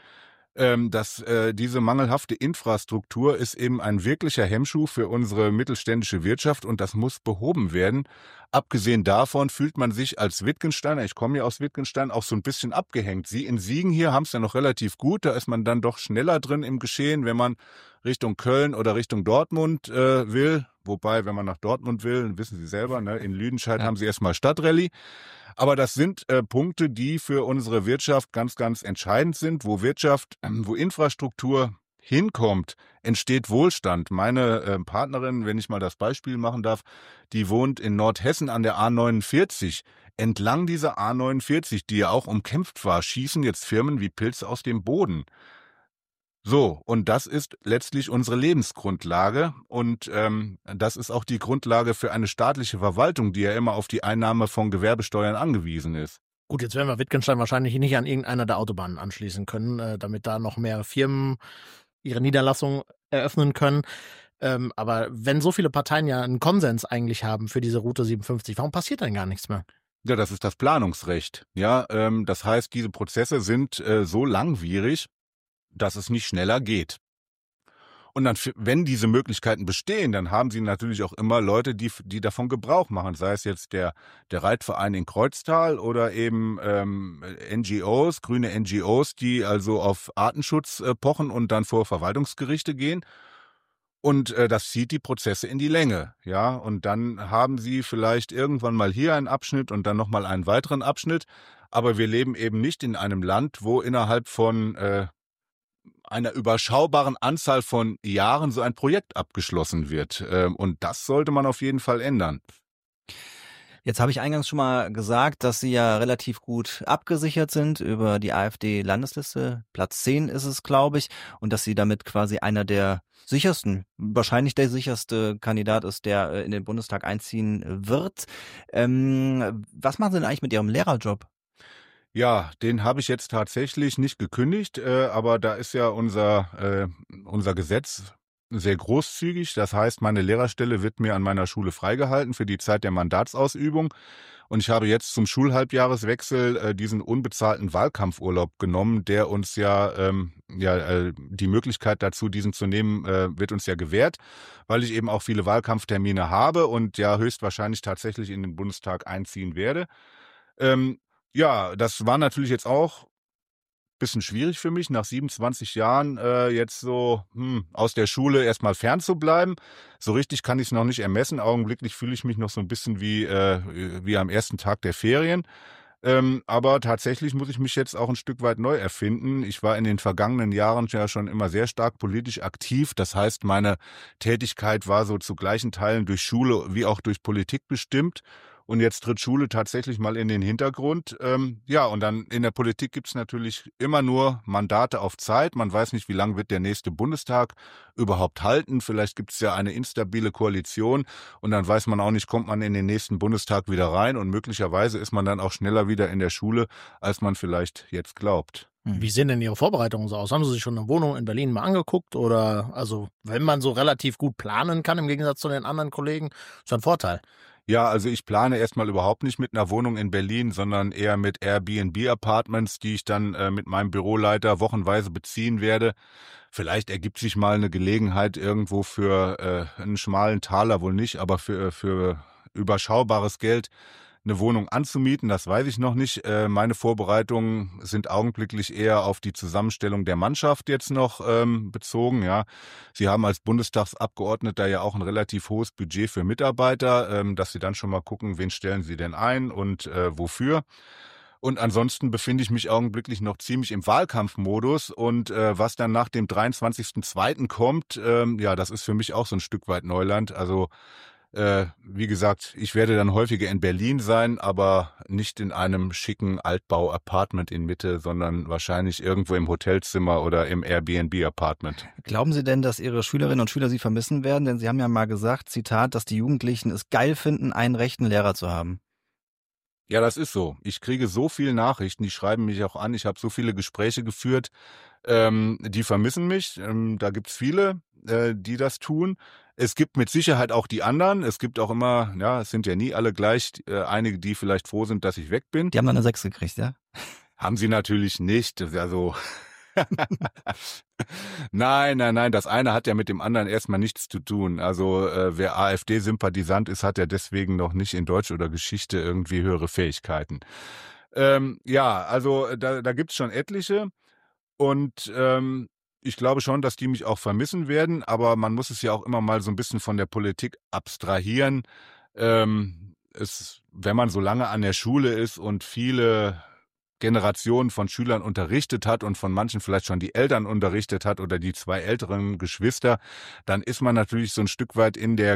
Diese mangelhafte Infrastruktur ist eben ein wirklicher Hemmschuh für unsere mittelständische Wirtschaft und das muss behoben werden. Abgesehen davon fühlt man sich als Wittgensteiner, ich komme ja aus Wittgenstein, auch so ein bisschen abgehängt. Sie in Siegen hier haben es ja noch relativ gut, da ist man dann doch schneller drin im Geschehen, wenn man Richtung Köln oder Richtung Dortmund will. Wobei, wenn man nach Dortmund will, wissen Sie selber, ne, in Lüdenscheid haben Sie erstmal Stadtrallye. Aber das sind Punkte, die für unsere Wirtschaft ganz, ganz entscheidend sind. Wo Infrastruktur hinkommt, entsteht Wohlstand. Meine Partnerin, wenn ich mal das Beispiel machen darf, die wohnt in Nordhessen an der A49. Entlang dieser A49, die ja auch umkämpft war, schießen jetzt Firmen wie Pilze aus dem Boden. So, und das ist letztlich unsere Lebensgrundlage und das ist auch die Grundlage für eine staatliche Verwaltung, die ja immer auf die Einnahme von Gewerbesteuern angewiesen ist. Gut, jetzt werden wir Wittgenstein wahrscheinlich nicht an irgendeiner der Autobahnen anschließen können, damit da noch mehr Firmen ihre Niederlassung eröffnen können. Aber wenn so viele Parteien ja einen Konsens eigentlich haben für diese Route 57, warum passiert dann gar nichts mehr? Ja, das ist das Planungsrecht. Ja, das heißt, diese Prozesse sind so langwierig, dass es nicht schneller geht. Und dann, wenn diese Möglichkeiten bestehen, dann haben sie natürlich auch immer Leute, die davon Gebrauch machen. Sei es jetzt der Reitverein in Kreuztal oder eben NGOs, grüne NGOs, die also auf Artenschutz pochen und dann vor Verwaltungsgerichte gehen. Und das zieht die Prozesse in die Länge. Ja, und dann haben sie vielleicht irgendwann mal hier einen Abschnitt und dann nochmal einen weiteren Abschnitt. Aber wir leben eben nicht in einem Land, wo innerhalb von einer überschaubaren Anzahl von Jahren so ein Projekt abgeschlossen wird. Und das sollte man auf jeden Fall ändern. Jetzt habe ich eingangs schon mal gesagt, dass Sie ja relativ gut abgesichert sind über die AfD-Landesliste. Platz 10 ist es, glaube ich. Und dass Sie damit quasi einer der sichersten, wahrscheinlich der sicherste Kandidat ist, der in den Bundestag einziehen wird. Was machen Sie denn eigentlich mit Ihrem Lehrerjob? Ja, den habe ich jetzt tatsächlich nicht gekündigt, aber da ist ja unser Gesetz sehr großzügig. Das heißt, meine Lehrerstelle wird mir an meiner Schule freigehalten für die Zeit der Mandatsausübung. Und ich habe jetzt zum Schulhalbjahreswechsel diesen unbezahlten Wahlkampfurlaub genommen, der uns die Möglichkeit dazu, diesen zu nehmen, wird uns ja gewährt, weil ich eben auch viele Wahlkampftermine habe und ja höchstwahrscheinlich tatsächlich in den Bundestag einziehen werde. Ja, das war natürlich jetzt auch ein bisschen schwierig für mich, nach 27 Jahren jetzt so aus der Schule erstmal fern zu bleiben. So richtig kann ich es noch nicht ermessen. Augenblicklich fühle ich mich noch so ein bisschen wie am ersten Tag der Ferien. Aber tatsächlich muss ich mich jetzt auch ein Stück weit neu erfinden. Ich war in den vergangenen Jahren ja schon immer sehr stark politisch aktiv. Das heißt, meine Tätigkeit war so zu gleichen Teilen durch Schule wie auch durch Politik bestimmt. Und jetzt tritt Schule tatsächlich mal in den Hintergrund. Ja, und dann in der Politik gibt's natürlich immer nur Mandate auf Zeit. Man weiß nicht, wie lange wird der nächste Bundestag überhaupt halten. Vielleicht gibt's ja eine instabile Koalition und dann weiß man auch nicht, kommt man in den nächsten Bundestag wieder rein und möglicherweise ist man dann auch schneller wieder in der Schule, als man vielleicht jetzt glaubt. Wie sehen denn Ihre Vorbereitungen so aus? Haben Sie sich schon eine Wohnung in Berlin mal angeguckt? Oder, also, wenn man so relativ gut planen kann, im Gegensatz zu den anderen Kollegen, ist ein Vorteil. Ja, also ich plane erstmal überhaupt nicht mit einer Wohnung in Berlin, sondern eher mit Airbnb-Apartments, die ich dann mit meinem Büroleiter wochenweise beziehen werde. Vielleicht ergibt sich mal eine Gelegenheit irgendwo für einen schmalen Taler, wohl nicht, aber für überschaubares Geld eine Wohnung anzumieten, das weiß ich noch nicht. Meine Vorbereitungen sind augenblicklich eher auf die Zusammenstellung der Mannschaft jetzt noch bezogen. Ja, Sie haben als Bundestagsabgeordneter ja auch ein relativ hohes Budget für Mitarbeiter, dass Sie dann schon mal gucken, wen stellen Sie denn ein und wofür. Und ansonsten befinde ich mich augenblicklich noch ziemlich im Wahlkampfmodus und was dann nach dem 23.02. kommt, ja, das ist für mich auch so ein Stück weit Neuland. Also wie gesagt, ich werde dann häufiger in Berlin sein, aber nicht in einem schicken Altbau-Apartment in Mitte, sondern wahrscheinlich irgendwo im Hotelzimmer oder im Airbnb-Apartment. Glauben Sie denn, dass Ihre Schülerinnen und Schüler Sie vermissen werden? Denn Sie haben ja mal gesagt, Zitat, dass die Jugendlichen es geil finden, einen rechten Lehrer zu haben. Ja, das ist so. Ich kriege so viele Nachrichten, die schreiben mich auch an. Ich habe so viele Gespräche geführt, die vermissen mich. Da gibt's viele, die das tun. Es gibt mit Sicherheit auch die anderen. Es gibt auch immer, ja, es sind ja nie alle gleich, einige, die vielleicht froh sind, dass ich weg bin. Die haben dann eine 6 gekriegt, ja? Haben sie natürlich nicht. Also nein. Das eine hat ja mit dem anderen erstmal nichts zu tun. Also wer AfD-Sympathisant ist, hat ja deswegen noch nicht in Deutsch oder Geschichte irgendwie höhere Fähigkeiten. Ja, also da gibt's schon etliche. Und ich glaube schon, dass die mich auch vermissen werden, aber man muss es ja auch immer mal so ein bisschen von der Politik abstrahieren. Wenn man so lange an der Schule ist und viele Generationen von Schülern unterrichtet hat und von manchen vielleicht schon die Eltern unterrichtet hat oder die 2 älteren Geschwister, dann ist man natürlich so ein Stück weit in der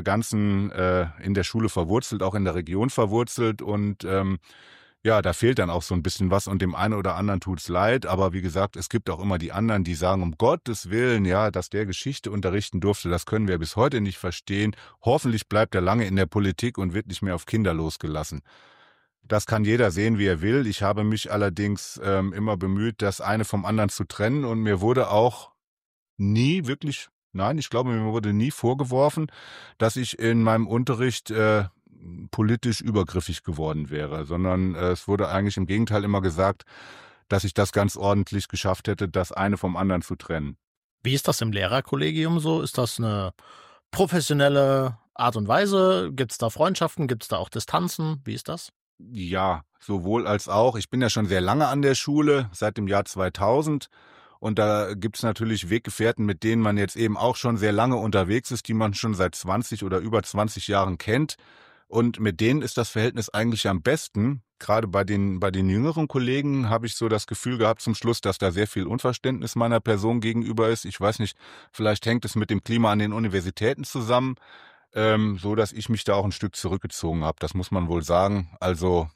Schule verwurzelt, auch in der Region verwurzelt und ja, da fehlt dann auch so ein bisschen was und dem einen oder anderen tut's leid, aber wie gesagt, es gibt auch immer die anderen, die sagen, um Gottes Willen, ja, dass der Geschichte unterrichten durfte, das können wir bis heute nicht verstehen. Hoffentlich bleibt er lange in der Politik und wird nicht mehr auf Kinder losgelassen. Das kann jeder sehen, wie er will. Ich habe mich allerdings immer bemüht, das eine vom anderen zu trennen und mir wurde auch nie wirklich, nein, ich glaube, mir wurde nie vorgeworfen, dass ich in meinem Unterricht politisch übergriffig geworden wäre, sondern es wurde eigentlich im Gegenteil immer gesagt, dass ich das ganz ordentlich geschafft hätte, das eine vom anderen zu trennen. Wie ist das im Lehrerkollegium so? Ist das eine professionelle Art und Weise? Gibt es da Freundschaften? Gibt es da auch Distanzen? Wie ist das? Ja, sowohl als auch. Ich bin ja schon sehr lange an der Schule, seit dem Jahr 2000. Und da gibt's natürlich Weggefährten, mit denen man jetzt eben auch schon sehr lange unterwegs ist, die man schon seit 20 oder über 20 Jahren kennt. Und mit denen ist das Verhältnis eigentlich am besten. Gerade bei den jüngeren Kollegen habe ich so das Gefühl gehabt zum Schluss, dass da sehr viel Unverständnis meiner Person gegenüber ist. Ich weiß nicht, vielleicht hängt es mit dem Klima an den Universitäten zusammen, so dass ich mich da auch ein Stück zurückgezogen habe. Das muss man wohl sagen. Also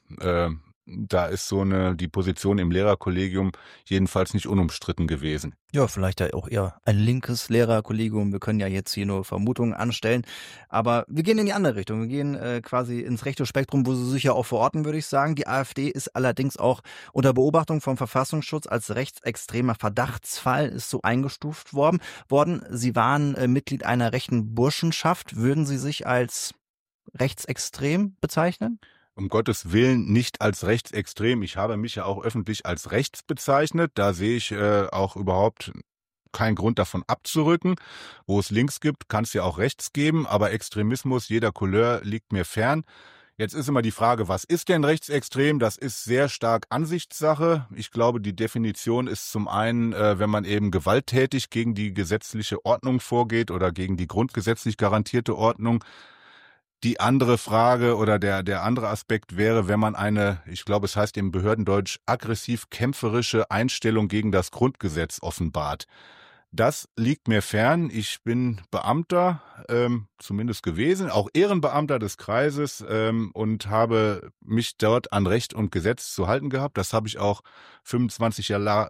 da ist die Position im Lehrerkollegium jedenfalls nicht unumstritten gewesen. Ja, vielleicht ja auch eher ein linkes Lehrerkollegium. Wir können ja jetzt hier nur Vermutungen anstellen. Aber wir gehen in die andere Richtung. Wir gehen quasi ins rechte Spektrum, wo Sie sich ja auch verorten, würde ich sagen. Die AfD ist allerdings auch unter Beobachtung vom Verfassungsschutz als rechtsextremer Verdachtsfall, ist so eingestuft worden. Sie waren Mitglied einer rechten Burschenschaft. Würden Sie sich als rechtsextrem bezeichnen? Um Gottes Willen nicht als rechtsextrem. Ich habe mich ja auch öffentlich als rechts bezeichnet. Da sehe ich auch überhaupt keinen Grund davon abzurücken. Wo es links gibt, kann es ja auch rechts geben. Aber Extremismus jeder Couleur liegt mir fern. Jetzt ist immer die Frage, was ist denn rechtsextrem? Das ist sehr stark Ansichtssache. Ich glaube, die Definition ist zum einen, wenn man eben gewalttätig gegen die gesetzliche Ordnung vorgeht oder gegen die grundgesetzlich garantierte Ordnung. Die andere Frage oder der andere Aspekt wäre, wenn man eine, ich glaube, es heißt im Behördendeutsch, aggressiv-kämpferische Einstellung gegen das Grundgesetz offenbart. Das liegt mir fern. Ich bin Beamter, zumindest gewesen, auch Ehrenbeamter des Kreises und habe mich dort an Recht und Gesetz zu halten gehabt. Das habe ich auch 25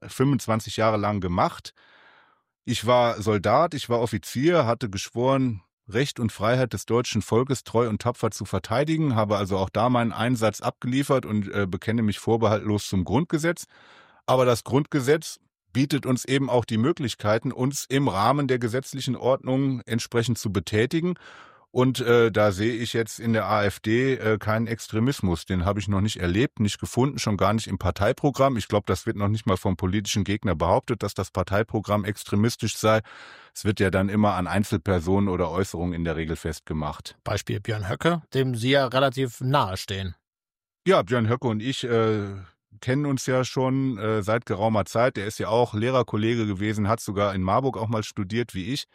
Jahre lang gemacht. Ich war Soldat, ich war Offizier, hatte geschworen, Recht und Freiheit des deutschen Volkes treu und tapfer zu verteidigen, habe also auch da meinen Einsatz abgeliefert und bekenne mich vorbehaltlos zum Grundgesetz. Aber das Grundgesetz bietet uns eben auch die Möglichkeiten, uns im Rahmen der gesetzlichen Ordnung entsprechend zu betätigen. Und da sehe ich jetzt in der AfD keinen Extremismus. Den habe ich noch nicht erlebt, nicht gefunden, schon gar nicht im Parteiprogramm. Ich glaube, das wird noch nicht mal vom politischen Gegner behauptet, dass das Parteiprogramm extremistisch sei. Es wird ja dann immer an Einzelpersonen oder Äußerungen in der Regel festgemacht. Beispiel Björn Höcke, dem Sie ja relativ nahe stehen. Ja, Björn Höcke und ich kennen uns ja schon seit geraumer Zeit. Der ist ja auch Lehrerkollege gewesen, hat sogar in Marburg auch mal studiert wie ich.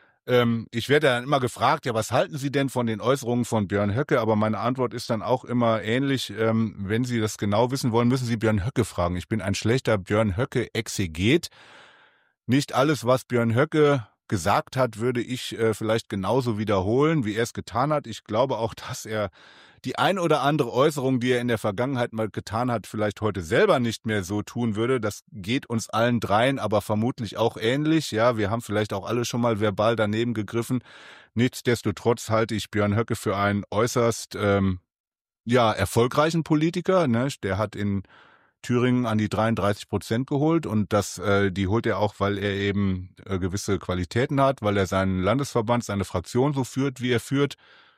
Ich werde dann immer gefragt, ja, was halten Sie denn von den Äußerungen von Björn Höcke? Aber meine Antwort ist dann auch immer ähnlich. Wenn Sie das genau wissen wollen, müssen Sie Björn Höcke fragen. Ich bin ein schlechter Björn Höcke-Exeget. Nicht alles, was Björn Höcke gesagt hat, würde ich vielleicht genauso wiederholen, wie er es getan hat. Ich glaube auch, dass er die ein oder andere Äußerung, die er in der Vergangenheit mal getan hat, vielleicht heute selber nicht mehr so tun würde. Das geht uns allen dreien aber vermutlich auch ähnlich. Ja, wir haben vielleicht auch alle schon mal verbal daneben gegriffen. Nichtsdestotrotz halte ich Björn Höcke für einen äußerst erfolgreichen Politiker. Ne? Der hat in Thüringen an die 33% geholt und die holt er auch, weil er eben gewisse Qualitäten hat, weil er seinen Landesverband, seine Fraktion so führt, wie er führt.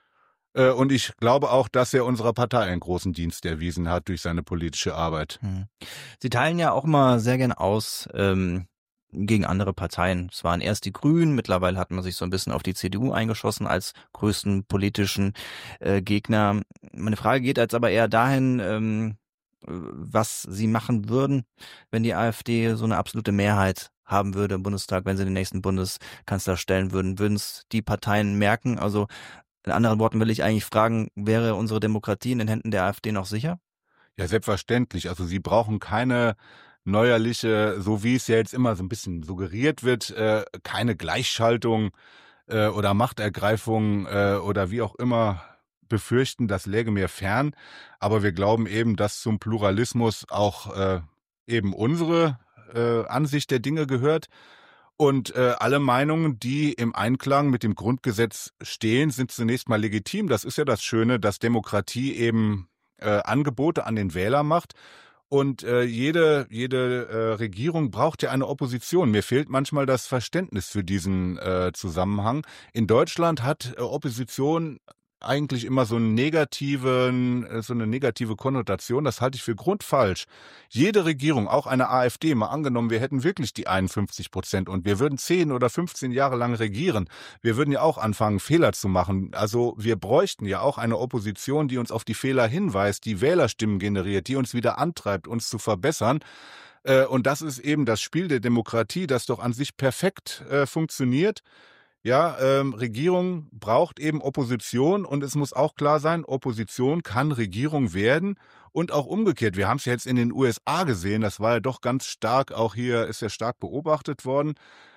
Und ich glaube auch, dass er unserer Partei einen großen Dienst erwiesen hat durch seine politische Arbeit. Sie teilen ja auch immer sehr gern aus gegen andere Parteien. Es waren erst die Grünen, mittlerweile hat man sich so ein bisschen auf die CDU eingeschossen als größten politischen Gegner. Meine Frage geht jetzt aber eher dahin, was Sie machen würden, wenn die AfD so eine absolute Mehrheit haben würde im Bundestag, wenn sie den nächsten Bundeskanzler stellen würden. Würden es die Parteien merken? Also in anderen Worten will ich eigentlich fragen, wäre unsere Demokratie in den Händen der AfD noch sicher? Ja, selbstverständlich. Also Sie brauchen keine neuerliche, so wie es ja jetzt immer so ein bisschen suggeriert wird, keine Gleichschaltung oder Machtergreifung oder wie auch immer befürchten, das läge mir fern. Aber wir glauben eben, dass zum Pluralismus auch eben unsere Ansicht der Dinge gehört. Und alle Meinungen, die im Einklang mit dem Grundgesetz stehen, sind zunächst mal legitim. Das ist ja das Schöne, dass Demokratie eben Angebote an den Wähler macht. Und jede Regierung braucht ja eine Opposition. Mir fehlt manchmal das Verständnis für diesen Zusammenhang. In Deutschland hat Opposition eigentlich immer so eine negative Konnotation. Das halte ich für grundfalsch. Jede Regierung, auch eine AfD, mal angenommen, wir hätten wirklich die 51% und wir würden 10 oder 15 Jahre lang regieren. Wir würden ja auch anfangen, Fehler zu machen. Also wir bräuchten ja auch eine Opposition, die uns auf die Fehler hinweist, die Wählerstimmen generiert, die uns wieder antreibt, uns zu verbessern. Und das ist eben das Spiel der Demokratie, das doch an sich perfekt funktioniert. Ja, Regierung braucht eben Opposition und es muss auch klar sein, Opposition kann Regierung werden und auch umgekehrt. Wir haben es ja jetzt in den USA gesehen, das war ja doch ganz stark, auch hier ist ja stark beobachtet worden.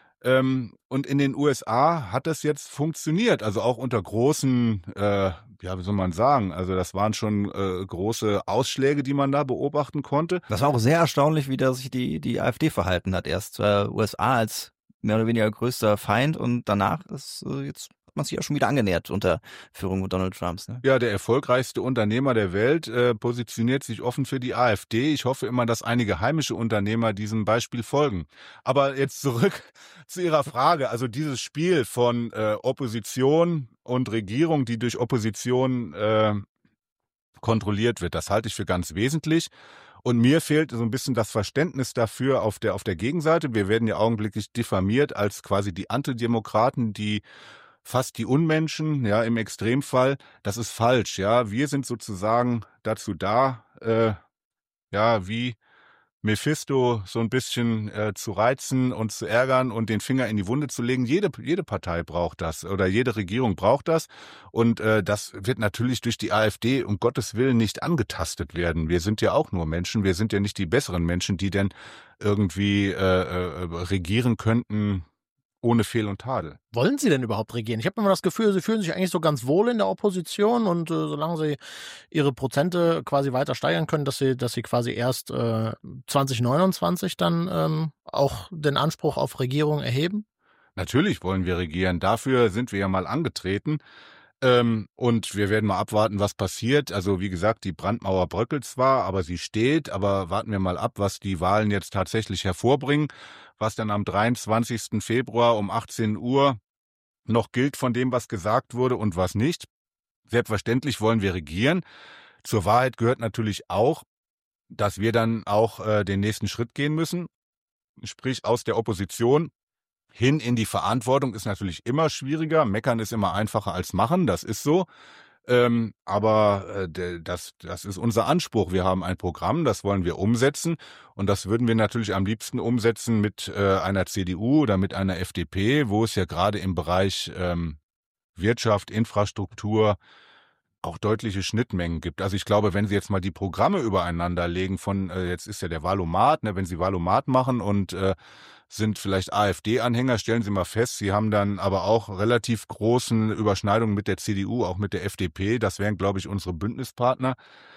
Und in den USA hat das jetzt funktioniert, also auch unter großen, wie soll man sagen, also das waren schon große Ausschläge, die man da beobachten konnte. Das war auch sehr erstaunlich, wie da sich die AfD verhalten hat. Erst USA als mehr oder weniger größter Feind und danach ist jetzt hat man sich ja schon wieder angenähert unter Führung Donald Trumps. Ne? Ja, der erfolgreichste Unternehmer der Welt positioniert sich offen für die AfD. Ich hoffe immer, dass einige heimische Unternehmer diesem Beispiel folgen. Aber jetzt zurück zu Ihrer Frage. Also dieses Spiel von Opposition und Regierung, die durch Opposition kontrolliert wird, das halte ich für ganz wesentlich. Und mir fehlt so ein bisschen das Verständnis dafür auf der Gegenseite. Wir werden ja augenblicklich diffamiert als quasi die Antidemokraten, die fast die Unmenschen, ja, im Extremfall. Das ist falsch, ja. Wir sind sozusagen dazu da, wie Mephisto so ein bisschen zu reizen und zu ärgern und den Finger in die Wunde zu legen. Jede Partei braucht das oder jede Regierung braucht das. Und das wird natürlich durch die AfD um Gottes Willen nicht angetastet werden. Wir sind ja auch nur Menschen. Wir sind ja nicht die besseren Menschen, die denn irgendwie regieren könnten ohne Fehl und Tadel. Wollen Sie denn überhaupt regieren? Ich habe immer das Gefühl, Sie fühlen sich eigentlich so ganz wohl in der Opposition und solange Sie Ihre Prozente quasi weiter steigern können, dass Sie quasi erst 2029 dann auch den Anspruch auf Regierung erheben? Natürlich wollen wir regieren. Dafür sind wir ja mal angetreten. Und wir werden mal abwarten, was passiert. Also wie gesagt, die Brandmauer bröckelt zwar, aber sie steht. Aber warten wir mal ab, was die Wahlen jetzt tatsächlich hervorbringen. Was dann am 23. Februar um 18 Uhr noch gilt von dem, was gesagt wurde und was nicht. Selbstverständlich wollen wir regieren. Zur Wahrheit gehört natürlich auch, dass wir dann auch den nächsten Schritt gehen müssen. Sprich aus der Opposition hin in die Verantwortung ist natürlich immer schwieriger. Meckern ist immer einfacher als machen, das ist so. Aber das ist unser Anspruch. Wir haben ein Programm, das wollen wir umsetzen. Und das würden wir natürlich am liebsten umsetzen mit einer CDU oder mit einer FDP, wo es ja gerade im Bereich Wirtschaft, Infrastruktur auch deutliche Schnittmengen gibt. Also ich glaube, wenn Sie jetzt mal die Programme übereinander legen von, jetzt ist ja der Wahlomat, ne, wenn Sie Wahlomat machen und sind vielleicht AfD-Anhänger, stellen Sie mal fest, Sie haben dann aber auch relativ großen Überschneidungen mit der CDU, auch mit der FDP. Das wären, glaube ich, unsere Bündnispartner.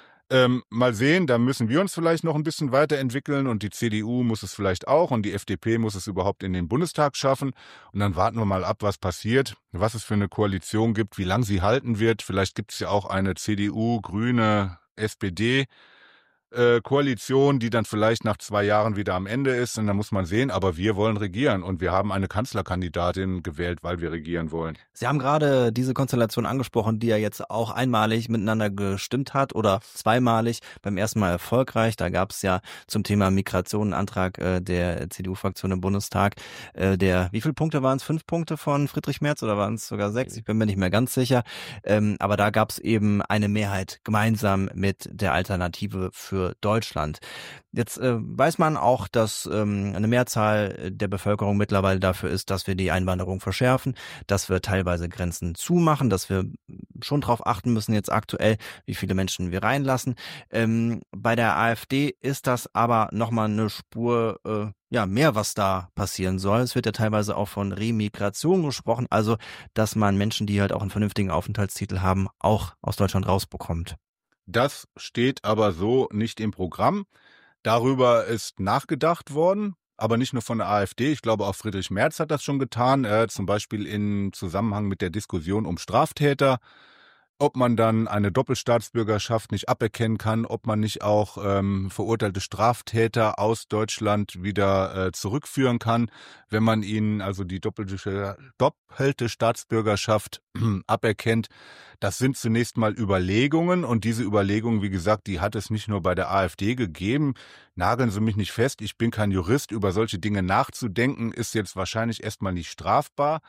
Mal sehen, da müssen wir uns vielleicht noch ein bisschen weiterentwickeln und die CDU muss es vielleicht auch und die FDP muss es überhaupt in den Bundestag schaffen. Und dann warten wir mal ab, was passiert, was es für eine Koalition gibt, wie lange sie halten wird. Vielleicht gibt es ja auch eine CDU, Grüne, SPD Koalition, die dann vielleicht nach 2 Jahren wieder am Ende ist. Und dann muss man sehen, aber wir wollen regieren und wir haben eine Kanzlerkandidatin gewählt, weil wir regieren wollen. Sie haben gerade diese Konstellation angesprochen, die ja jetzt auch einmalig miteinander gestimmt hat oder zweimalig, beim ersten Mal erfolgreich. Da gab es ja zum Thema Migration einen Antrag der CDU-Fraktion im Bundestag. Wie viele Punkte waren es? 5 Punkte von Friedrich Merz oder waren es sogar 6? Ich bin mir nicht mehr ganz sicher. Aber da gab es eben eine Mehrheit gemeinsam mit der Alternative für Deutschland. Jetzt weiß man auch, dass eine Mehrzahl der Bevölkerung mittlerweile dafür ist, dass wir die Einwanderung verschärfen, dass wir teilweise Grenzen zumachen, dass wir schon darauf achten müssen jetzt aktuell, wie viele Menschen wir reinlassen. Bei der AfD ist das aber nochmal eine Spur mehr, was da passieren soll. Es wird ja teilweise auch von Remigration gesprochen, also dass man Menschen, die halt auch einen vernünftigen Aufenthaltstitel haben, auch aus Deutschland rausbekommt. Das steht aber so nicht im Programm. Darüber ist nachgedacht worden, aber nicht nur von der AfD. Ich glaube, auch Friedrich Merz hat das schon getan, zum Beispiel im Zusammenhang mit der Diskussion um Straftäter, ob man dann eine Doppelstaatsbürgerschaft nicht aberkennen kann, ob man nicht auch verurteilte Straftäter aus Deutschland wieder zurückführen kann, wenn man ihnen also die doppelte Staatsbürgerschaft aberkennt. Das sind zunächst mal Überlegungen und diese Überlegungen, wie gesagt, die hat es nicht nur bei der AfD gegeben. Nageln Sie mich nicht fest, ich bin kein Jurist, über solche Dinge nachzudenken, ist jetzt wahrscheinlich erstmal nicht strafbar.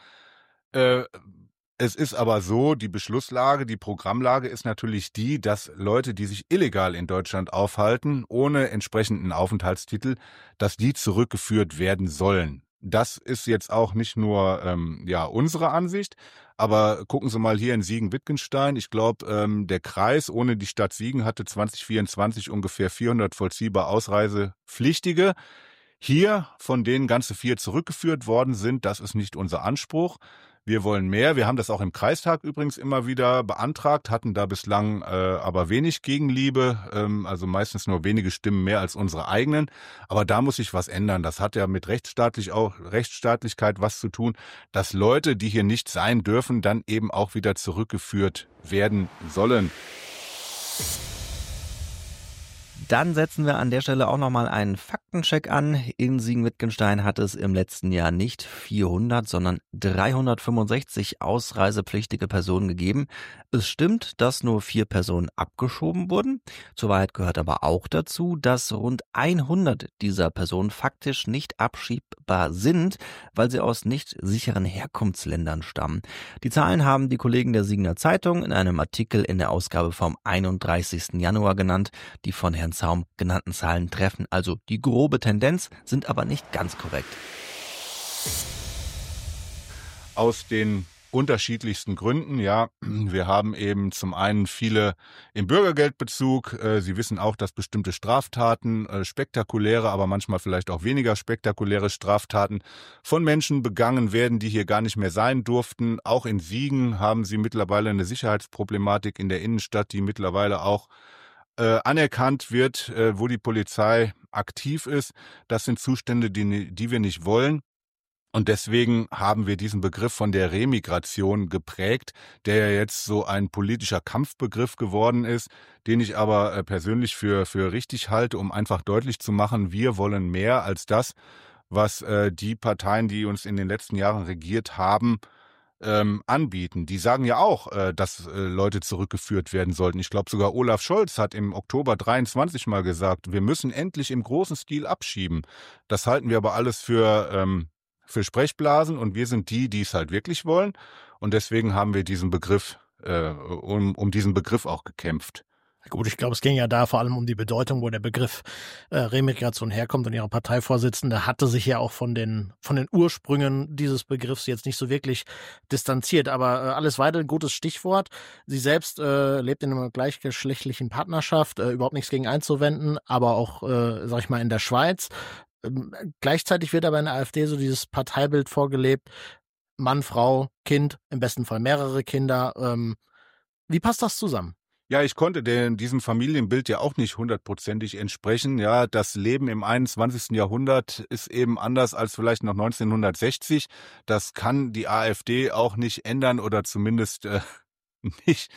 Es ist aber so, die Beschlusslage, die Programmlage ist natürlich die, dass Leute, die sich illegal in Deutschland aufhalten, ohne entsprechenden Aufenthaltstitel, dass die zurückgeführt werden sollen. Das ist jetzt auch nicht nur unsere Ansicht, aber gucken Sie mal hier in Siegen-Wittgenstein. Ich glaube, der Kreis ohne die Stadt Siegen hatte 2024 ungefähr 400 vollziehbar Ausreisepflichtige. Hier, von denen ganze 4 zurückgeführt worden sind, das ist nicht unser Anspruch. Wir wollen mehr. Wir haben das auch im Kreistag übrigens immer wieder beantragt, hatten da bislang aber wenig Gegenliebe, also meistens nur wenige Stimmen mehr als unsere eigenen. Aber da muss sich was ändern. Das hat ja mit Rechtsstaatlichkeit was zu tun, dass Leute, die hier nicht sein dürfen, dann eben auch wieder zurückgeführt werden sollen. Dann setzen wir an der Stelle auch nochmal einen Faktencheck an. In Siegen-Wittgenstein hat es im letzten Jahr nicht 400, sondern 365 ausreisepflichtige Personen gegeben. Es stimmt, dass nur 4 Personen abgeschoben wurden. Zur Wahrheit gehört aber auch dazu, dass rund 100 dieser Personen faktisch nicht abschiebbar sind, weil sie aus nicht sicheren Herkunftsländern stammen. Die Zahlen haben die Kollegen der Siegener Zeitung in einem Artikel in der Ausgabe vom 31. Januar genannt, die von Herrn Zaum genannten Zahlen treffen also die grobe Tendenz, sind aber nicht ganz korrekt. Aus den unterschiedlichsten Gründen, ja. Wir haben eben zum einen viele im Bürgergeldbezug. Sie wissen auch, dass bestimmte Straftaten, spektakuläre, aber manchmal vielleicht auch weniger spektakuläre Straftaten von Menschen begangen werden, die hier gar nicht mehr sein durften. Auch in Siegen haben sie mittlerweile eine Sicherheitsproblematik in der Innenstadt, die mittlerweile auch anerkannt wird, wo die Polizei aktiv ist. Das sind Zustände, die wir nicht wollen. Und deswegen haben wir diesen Begriff von der Remigration geprägt, der ja jetzt so ein politischer Kampfbegriff geworden ist, den ich aber persönlich für richtig halte, um einfach deutlich zu machen, wir wollen mehr als das, was die Parteien, die uns in den letzten Jahren regiert haben, anbieten. Die sagen ja auch, dass Leute zurückgeführt werden sollten. Ich glaube, sogar Olaf Scholz hat im Oktober 23 mal gesagt, wir müssen endlich im großen Stil abschieben. Das halten wir aber alles für Sprechblasen und wir sind die es halt wirklich wollen. Und deswegen haben wir diesen Begriff, um diesen Begriff auch gekämpft. Gut, ich glaube, es ging ja da vor allem um die Bedeutung, wo der Begriff Remigration herkommt. Und Ihre Parteivorsitzende hatte sich ja auch von den Ursprüngen dieses Begriffs jetzt nicht so wirklich distanziert. Aber alles weiter ein gutes Stichwort. Sie selbst lebt in einer gleichgeschlechtlichen Partnerschaft, überhaupt nichts gegen einzuwenden, aber auch, sag ich mal, in der Schweiz. Gleichzeitig wird aber in der AfD so dieses Parteibild vorgelebt, Mann, Frau, Kind, im besten Fall mehrere Kinder. Wie passt das zusammen? Ja, ich konnte diesem Familienbild ja auch nicht 100%ig entsprechen. Ja, das Leben im 21. Jahrhundert ist eben anders als vielleicht noch 1960. Das kann die AfD auch nicht ändern oder zumindest nicht.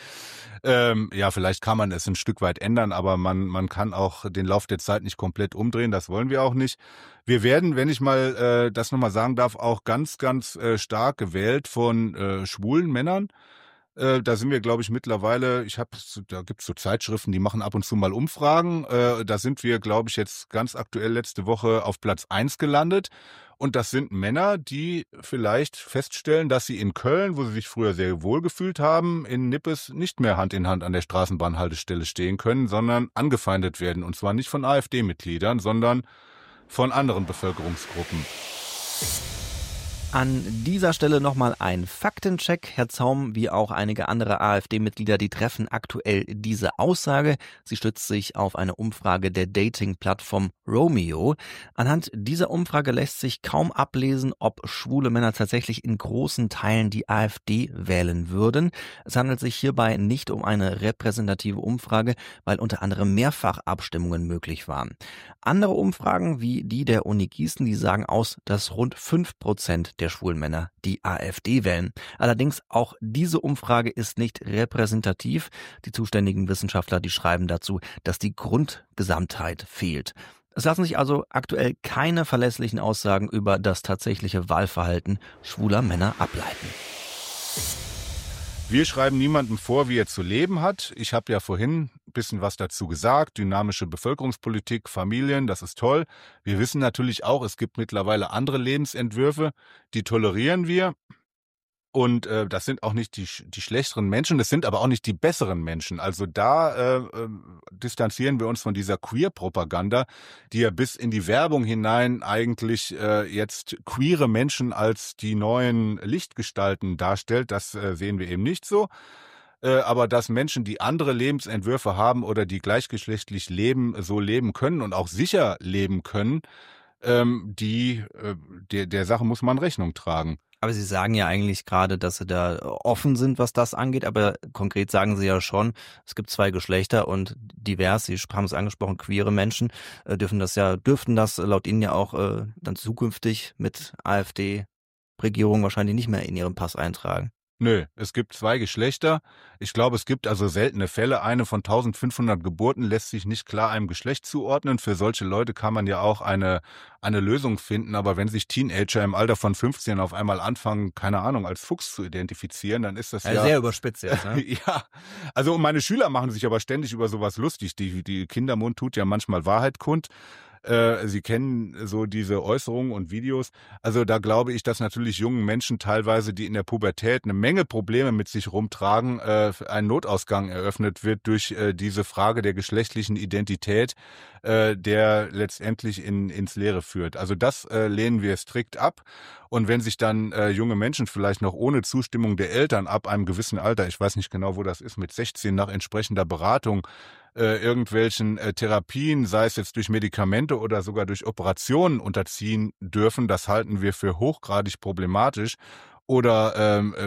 Ja, vielleicht kann man es ein Stück weit ändern, aber man kann auch den Lauf der Zeit nicht komplett umdrehen. Das wollen wir auch nicht. Wir werden, wenn ich mal das nochmal sagen darf, auch ganz, ganz stark gewählt von schwulen Männern. Da sind wir, glaube ich, mittlerweile, da gibt's so Zeitschriften, die machen ab und zu mal Umfragen. Da sind wir, glaube ich, jetzt ganz aktuell letzte Woche auf Platz 1 gelandet. Und das sind Männer, die vielleicht feststellen, dass sie in Köln, wo sie sich früher sehr wohl gefühlt haben, in Nippes nicht mehr Hand in Hand an der Straßenbahnhaltestelle stehen können, sondern angefeindet werden. Und zwar nicht von AfD-Mitgliedern, sondern von anderen Bevölkerungsgruppen. An dieser Stelle nochmal ein Faktencheck. Herr Zaum, wie auch einige andere AfD-Mitglieder, die treffen aktuell diese Aussage. Sie stützt sich auf eine Umfrage der Dating-Plattform Romeo. Anhand dieser Umfrage lässt sich kaum ablesen, ob schwule Männer tatsächlich in großen Teilen die AfD wählen würden. Es handelt sich hierbei nicht um eine repräsentative Umfrage, weil unter anderem Mehrfachabstimmungen möglich waren. Andere Umfragen, wie die der Uni Gießen, die sagen aus, dass rund 5% der schwulen Männer die AfD wählen. Allerdings auch diese Umfrage ist nicht repräsentativ. Die zuständigen Wissenschaftler, die schreiben dazu, dass die Grundgesamtheit fehlt. Es lassen sich also aktuell keine verlässlichen Aussagen über das tatsächliche Wahlverhalten schwuler Männer ableiten. Wir schreiben niemandem vor, wie er zu leben hat. Ich habe ja vorhin ein bisschen was dazu gesagt. Dynamische Bevölkerungspolitik, Familien, das ist toll. Wir wissen natürlich auch, es gibt mittlerweile andere Lebensentwürfe, die tolerieren wir. Und das sind auch nicht die schlechteren Menschen, das sind aber auch nicht die besseren Menschen. Also da distanzieren wir uns von dieser Queer-Propaganda, die ja bis in die Werbung hinein eigentlich jetzt queere Menschen als die neuen Lichtgestalten darstellt. Das sehen wir eben nicht so. Aber dass Menschen, die andere Lebensentwürfe haben oder die gleichgeschlechtlich leben, so leben können und auch sicher leben können, der Sache muss man Rechnung tragen. Aber Sie sagen ja eigentlich gerade, dass Sie da offen sind, was das angeht, aber konkret sagen Sie ja schon, es gibt zwei Geschlechter und divers, Sie haben es angesprochen, queere Menschen dürften das laut Ihnen ja auch dann zukünftig mit AfD-Regierung wahrscheinlich nicht mehr in Ihren Pass eintragen. Nö, es gibt zwei Geschlechter. Ich glaube, es gibt also seltene Fälle. Eine von 1500 Geburten lässt sich nicht klar einem Geschlecht zuordnen. Für solche Leute kann man ja auch eine Lösung finden. Aber wenn sich Teenager im Alter von 15 auf einmal anfangen, keine Ahnung, als Fuchs zu identifizieren, dann ist das ja sehr überspitzt jetzt, ne? Ja, also meine Schüler machen sich aber ständig über sowas lustig. Die Kindermund tut ja manchmal Wahrheit kund. Sie kennen so diese Äußerungen und Videos. Also da glaube ich, dass natürlich jungen Menschen teilweise, die in der Pubertät eine Menge Probleme mit sich rumtragen, ein Notausgang eröffnet wird durch diese Frage der geschlechtlichen Identität, der letztendlich ins Leere führt. Also das lehnen wir strikt ab. Und wenn sich dann junge Menschen vielleicht noch ohne Zustimmung der Eltern ab einem gewissen Alter, ich weiß nicht genau, wo das ist, mit 16 nach entsprechender Beratung, irgendwelchen Therapien, sei es jetzt durch Medikamente oder sogar durch Operationen unterziehen dürfen, das halten wir für hochgradig problematisch. Oder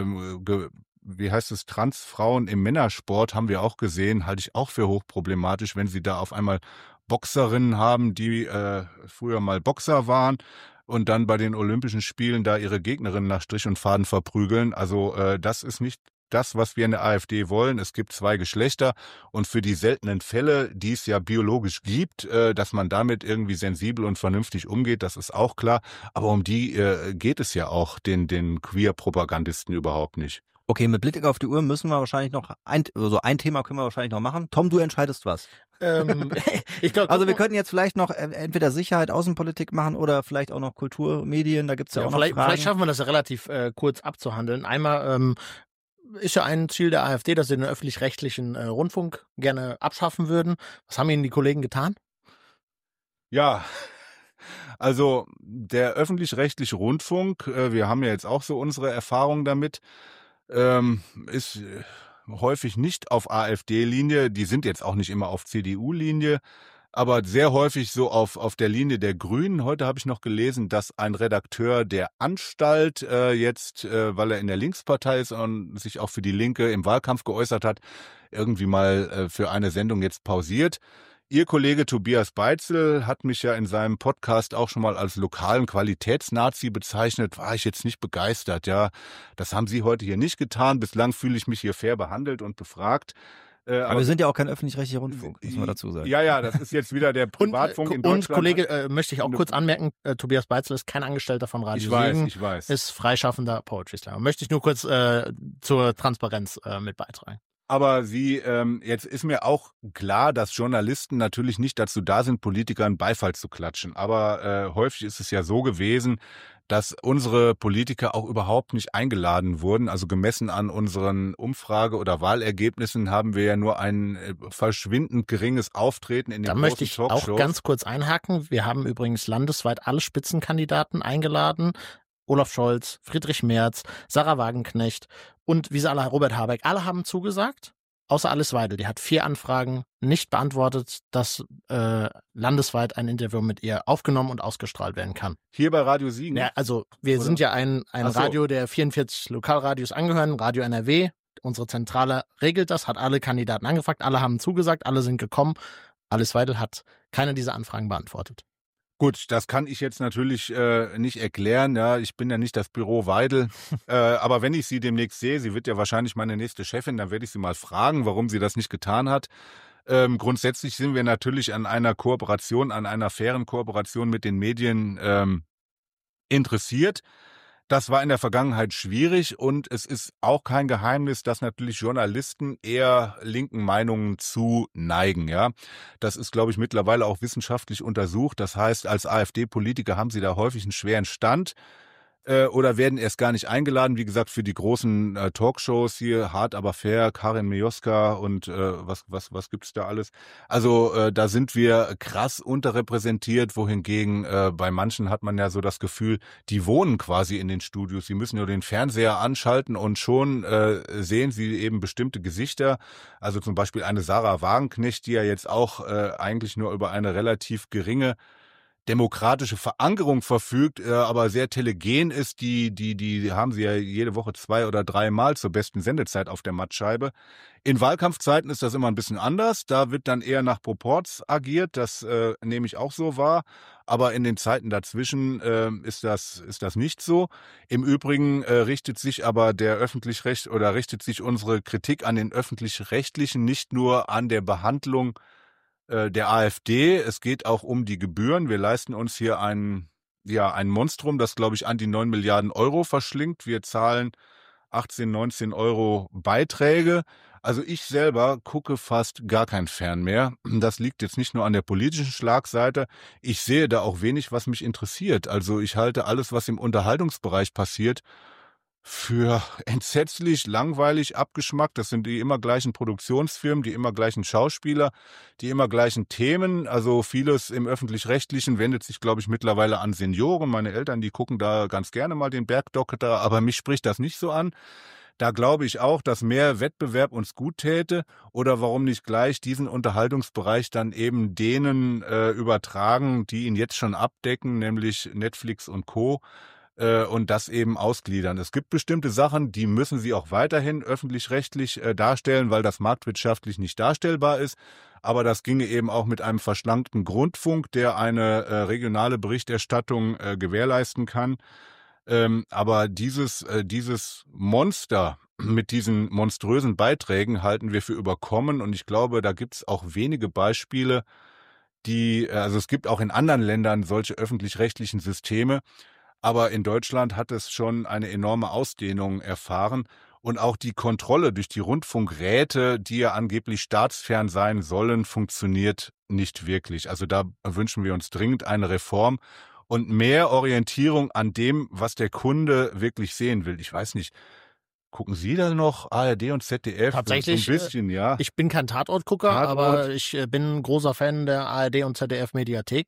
wie heißt es, Transfrauen im Männersport haben wir auch gesehen, halte ich auch für hochproblematisch, wenn sie da auf einmal Boxerinnen haben, die früher mal Boxer waren und dann bei den Olympischen Spielen da ihre Gegnerinnen nach Strich und Faden verprügeln. Also das ist nicht das, was wir in der AfD wollen. Es gibt zwei Geschlechter und für die seltenen Fälle, die es ja biologisch gibt, dass man damit irgendwie sensibel und vernünftig umgeht, das ist auch klar. Aber um die geht es ja auch den Queer-Propagandisten überhaupt nicht. Okay, mit Blick auf die Uhr müssen wir wahrscheinlich noch ein Thema können wir wahrscheinlich noch machen. Tom, du entscheidest was. Ich glaub, Also wir könnten jetzt vielleicht noch entweder Sicherheit, Außenpolitik machen oder vielleicht auch noch Kultur, Medien, da gibt's ja auch noch Fragen. Vielleicht schaffen wir das ja relativ kurz abzuhandeln. Einmal ist ja ein Ziel der AfD, dass sie den öffentlich-rechtlichen Rundfunk gerne abschaffen würden. Was haben Ihnen die Kollegen getan? Ja, also der öffentlich-rechtliche Rundfunk, wir haben ja jetzt auch so unsere Erfahrungen damit, ist häufig nicht auf AfD-Linie, die sind jetzt auch nicht immer auf CDU-Linie, aber sehr häufig so auf der Linie der Grünen. Heute habe ich noch gelesen, dass ein Redakteur der Anstalt jetzt, weil er in der Linkspartei ist und sich auch für die Linke im Wahlkampf geäußert hat, irgendwie mal für eine Sendung jetzt pausiert. Ihr Kollege Tobias Beitzel hat mich ja in seinem Podcast auch schon mal als lokalen Qualitätsnazi bezeichnet. War ich jetzt nicht begeistert, ja. Das haben Sie heute hier nicht getan. Bislang fühle ich mich hier fair behandelt und befragt. Aber wir sind ja auch kein öffentlich-rechtlicher Rundfunk, muss man dazu sagen. Ja, das ist jetzt wieder der Privatfunk in Deutschland. Und Kollege, möchte ich auch kurz anmerken, Tobias Beitzel ist kein Angestellter von Radio Siegen. Ich weiß. Ist freischaffender Poetry Slammer. Möchte ich nur kurz zur Transparenz mit beitragen. Aber jetzt ist mir auch klar, dass Journalisten natürlich nicht dazu da sind, Politikern Beifall zu klatschen. Aber häufig ist es ja so gewesen, dass unsere Politiker auch überhaupt nicht eingeladen wurden. Also gemessen an unseren Umfrage- oder Wahlergebnissen haben wir ja nur ein verschwindend geringes Auftreten in den großen Talkshows. Da möchte ich auch ganz kurz einhaken. Wir haben übrigens landesweit alle Spitzenkandidaten eingeladen. Olaf Scholz, Friedrich Merz, Sarah Wagenknecht und wie sie alle, Robert Habeck, alle haben zugesagt, außer Alice Weidel. Die hat 4 Anfragen nicht beantwortet, dass landesweit ein Interview mit ihr aufgenommen und ausgestrahlt werden kann. Hier bei Radio Siegen? Ja, also wir sind ja ein Radio, der 44 Lokalradios angehören, Radio NRW. Unsere Zentrale regelt das, hat alle Kandidaten angefragt, alle haben zugesagt, alle sind gekommen. Alice Weidel hat keine dieser Anfragen beantwortet. Gut, das kann ich jetzt natürlich nicht erklären. Ja, ich bin ja nicht das Büro Weidel. Aber wenn ich sie demnächst sehe, sie wird ja wahrscheinlich meine nächste Chefin, dann werde ich sie mal fragen, warum sie das nicht getan hat. Grundsätzlich sind wir natürlich an einer Kooperation, an einer fairen Kooperation mit den Medien interessiert. Das war in der Vergangenheit schwierig und es ist auch kein Geheimnis, dass natürlich Journalisten eher linken Meinungen zu neigen. Ja, das ist, glaube ich, mittlerweile auch wissenschaftlich untersucht. Das heißt, als AfD-Politiker haben sie da häufig einen schweren Stand. Oder werden erst gar nicht eingeladen, wie gesagt, für die großen Talkshows hier, Hart aber fair, Karin Mioska und was gibt's da alles? Also da sind wir krass unterrepräsentiert, wohingegen bei manchen hat man ja so das Gefühl, die wohnen quasi in den Studios, sie müssen nur den Fernseher anschalten und schon sehen sie eben bestimmte Gesichter, also zum Beispiel eine Sarah Wagenknecht, die ja jetzt auch eigentlich nur über eine relativ geringe demokratische Verankerung verfügt, aber sehr telegen ist, die haben sie ja jede Woche 2 oder 3 Mal zur besten Sendezeit auf der Mattscheibe. In Wahlkampfzeiten ist das immer ein bisschen anders, da wird dann eher nach Proporz agiert, das nehme ich auch so wahr, aber in den Zeiten dazwischen ist das nicht so. Im Übrigen richtet sich aber richtet sich unsere Kritik an den Öffentlich-Rechtlichen nicht nur an der Behandlung der AfD. Es geht auch um die Gebühren. Wir leisten uns hier ein Monstrum, das, glaube ich, an die 9 Milliarden Euro verschlingt. Wir zahlen 18, 19 Euro Beiträge. Also ich selber gucke fast gar kein Fern mehr. Das liegt jetzt nicht nur an der politischen Schlagseite. Ich sehe da auch wenig, was mich interessiert. Also ich halte alles, was im Unterhaltungsbereich passiert, für entsetzlich, langweilig, abgeschmackt. Das sind die immer gleichen Produktionsfirmen, die immer gleichen Schauspieler, die immer gleichen Themen. Also vieles im Öffentlich-Rechtlichen wendet sich, glaube ich, mittlerweile an Senioren. Meine Eltern, die gucken da ganz gerne mal den Bergdoktor, aber mich spricht das nicht so an. Da glaube ich auch, dass mehr Wettbewerb uns gut täte oder warum nicht gleich diesen Unterhaltungsbereich dann eben denen übertragen, die ihn jetzt schon abdecken, nämlich Netflix und Co. Und das eben ausgliedern. Es gibt bestimmte Sachen, die müssen sie auch weiterhin öffentlich-rechtlich darstellen, weil das marktwirtschaftlich nicht darstellbar ist. Aber das ginge eben auch mit einem verschlankten Grundfunk, der eine regionale Berichterstattung gewährleisten kann. Aber dieses Monster mit diesen monströsen Beiträgen halten wir für überkommen und ich glaube, da gibt's auch wenige Beispiele, also es gibt auch in anderen Ländern solche öffentlich-rechtlichen Systeme, aber in Deutschland hat es schon eine enorme Ausdehnung erfahren und auch die Kontrolle durch die Rundfunkräte, die ja angeblich staatsfern sein sollen, funktioniert nicht wirklich. Also da wünschen wir uns dringend eine Reform und mehr Orientierung an dem, was der Kunde wirklich sehen will. Ich weiß nicht, gucken Sie da noch ARD und ZDF? Tatsächlich, so ein bisschen, ja. Ich bin kein Tatortgucker, aber ich bin ein großer Fan der ARD und ZDF Mediathek,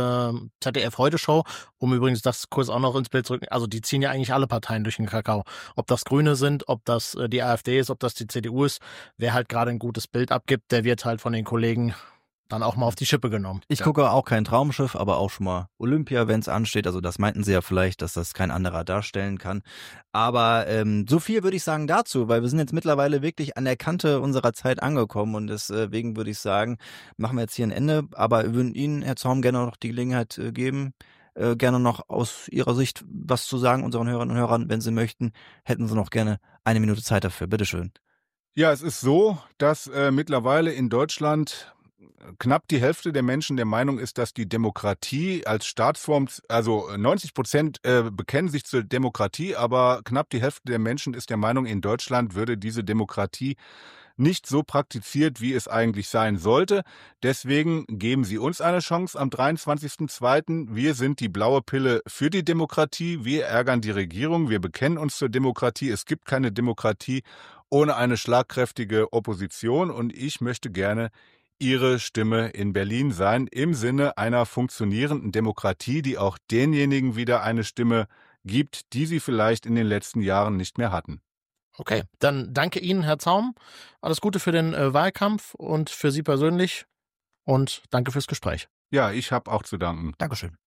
ZDF Heute Show, um übrigens das kurz auch noch ins Bild zu rücken. Also die ziehen ja eigentlich alle Parteien durch den Kakao. Ob das Grüne sind, ob das die AfD ist, ob das die CDU ist, wer halt gerade ein gutes Bild abgibt, der wird halt von den Kollegen dann auch mal auf die Schippe genommen. Ich gucke auch kein Traumschiff, aber auch schon mal Olympia, wenn es ansteht. Also das meinten sie ja vielleicht, dass das kein anderer darstellen kann. Aber so viel würde ich sagen dazu, weil wir sind jetzt mittlerweile wirklich an der Kante unserer Zeit angekommen und deswegen würde ich sagen, machen wir jetzt hier ein Ende. Aber wir würden Ihnen, Herr Zaum, gerne noch die Gelegenheit geben, gerne noch aus Ihrer Sicht was zu sagen, unseren Hörerinnen und Hörern, wenn Sie möchten, hätten Sie noch gerne 1 Minute Zeit dafür. Bitteschön. Ja, es ist so, dass mittlerweile in Deutschland knapp die Hälfte der Menschen der Meinung ist, dass die Demokratie als Staatsform, also 90% bekennen sich zur Demokratie, aber knapp die Hälfte der Menschen ist der Meinung, in Deutschland würde diese Demokratie nicht so praktiziert, wie es eigentlich sein sollte. Deswegen geben Sie uns eine Chance am 23.02. Wir sind die blaue Pille für die Demokratie. Wir ärgern die Regierung. Wir bekennen uns zur Demokratie. Es gibt keine Demokratie ohne eine schlagkräftige Opposition. Und ich möchte gerne Ihre Stimme in Berlin sein, im Sinne einer funktionierenden Demokratie, die auch denjenigen wieder eine Stimme gibt, die sie vielleicht in den letzten Jahren nicht mehr hatten. Okay, dann danke Ihnen, Herr Zaum. Alles Gute für den Wahlkampf und für Sie persönlich und danke fürs Gespräch. Ja, ich habe auch zu danken. Dankeschön.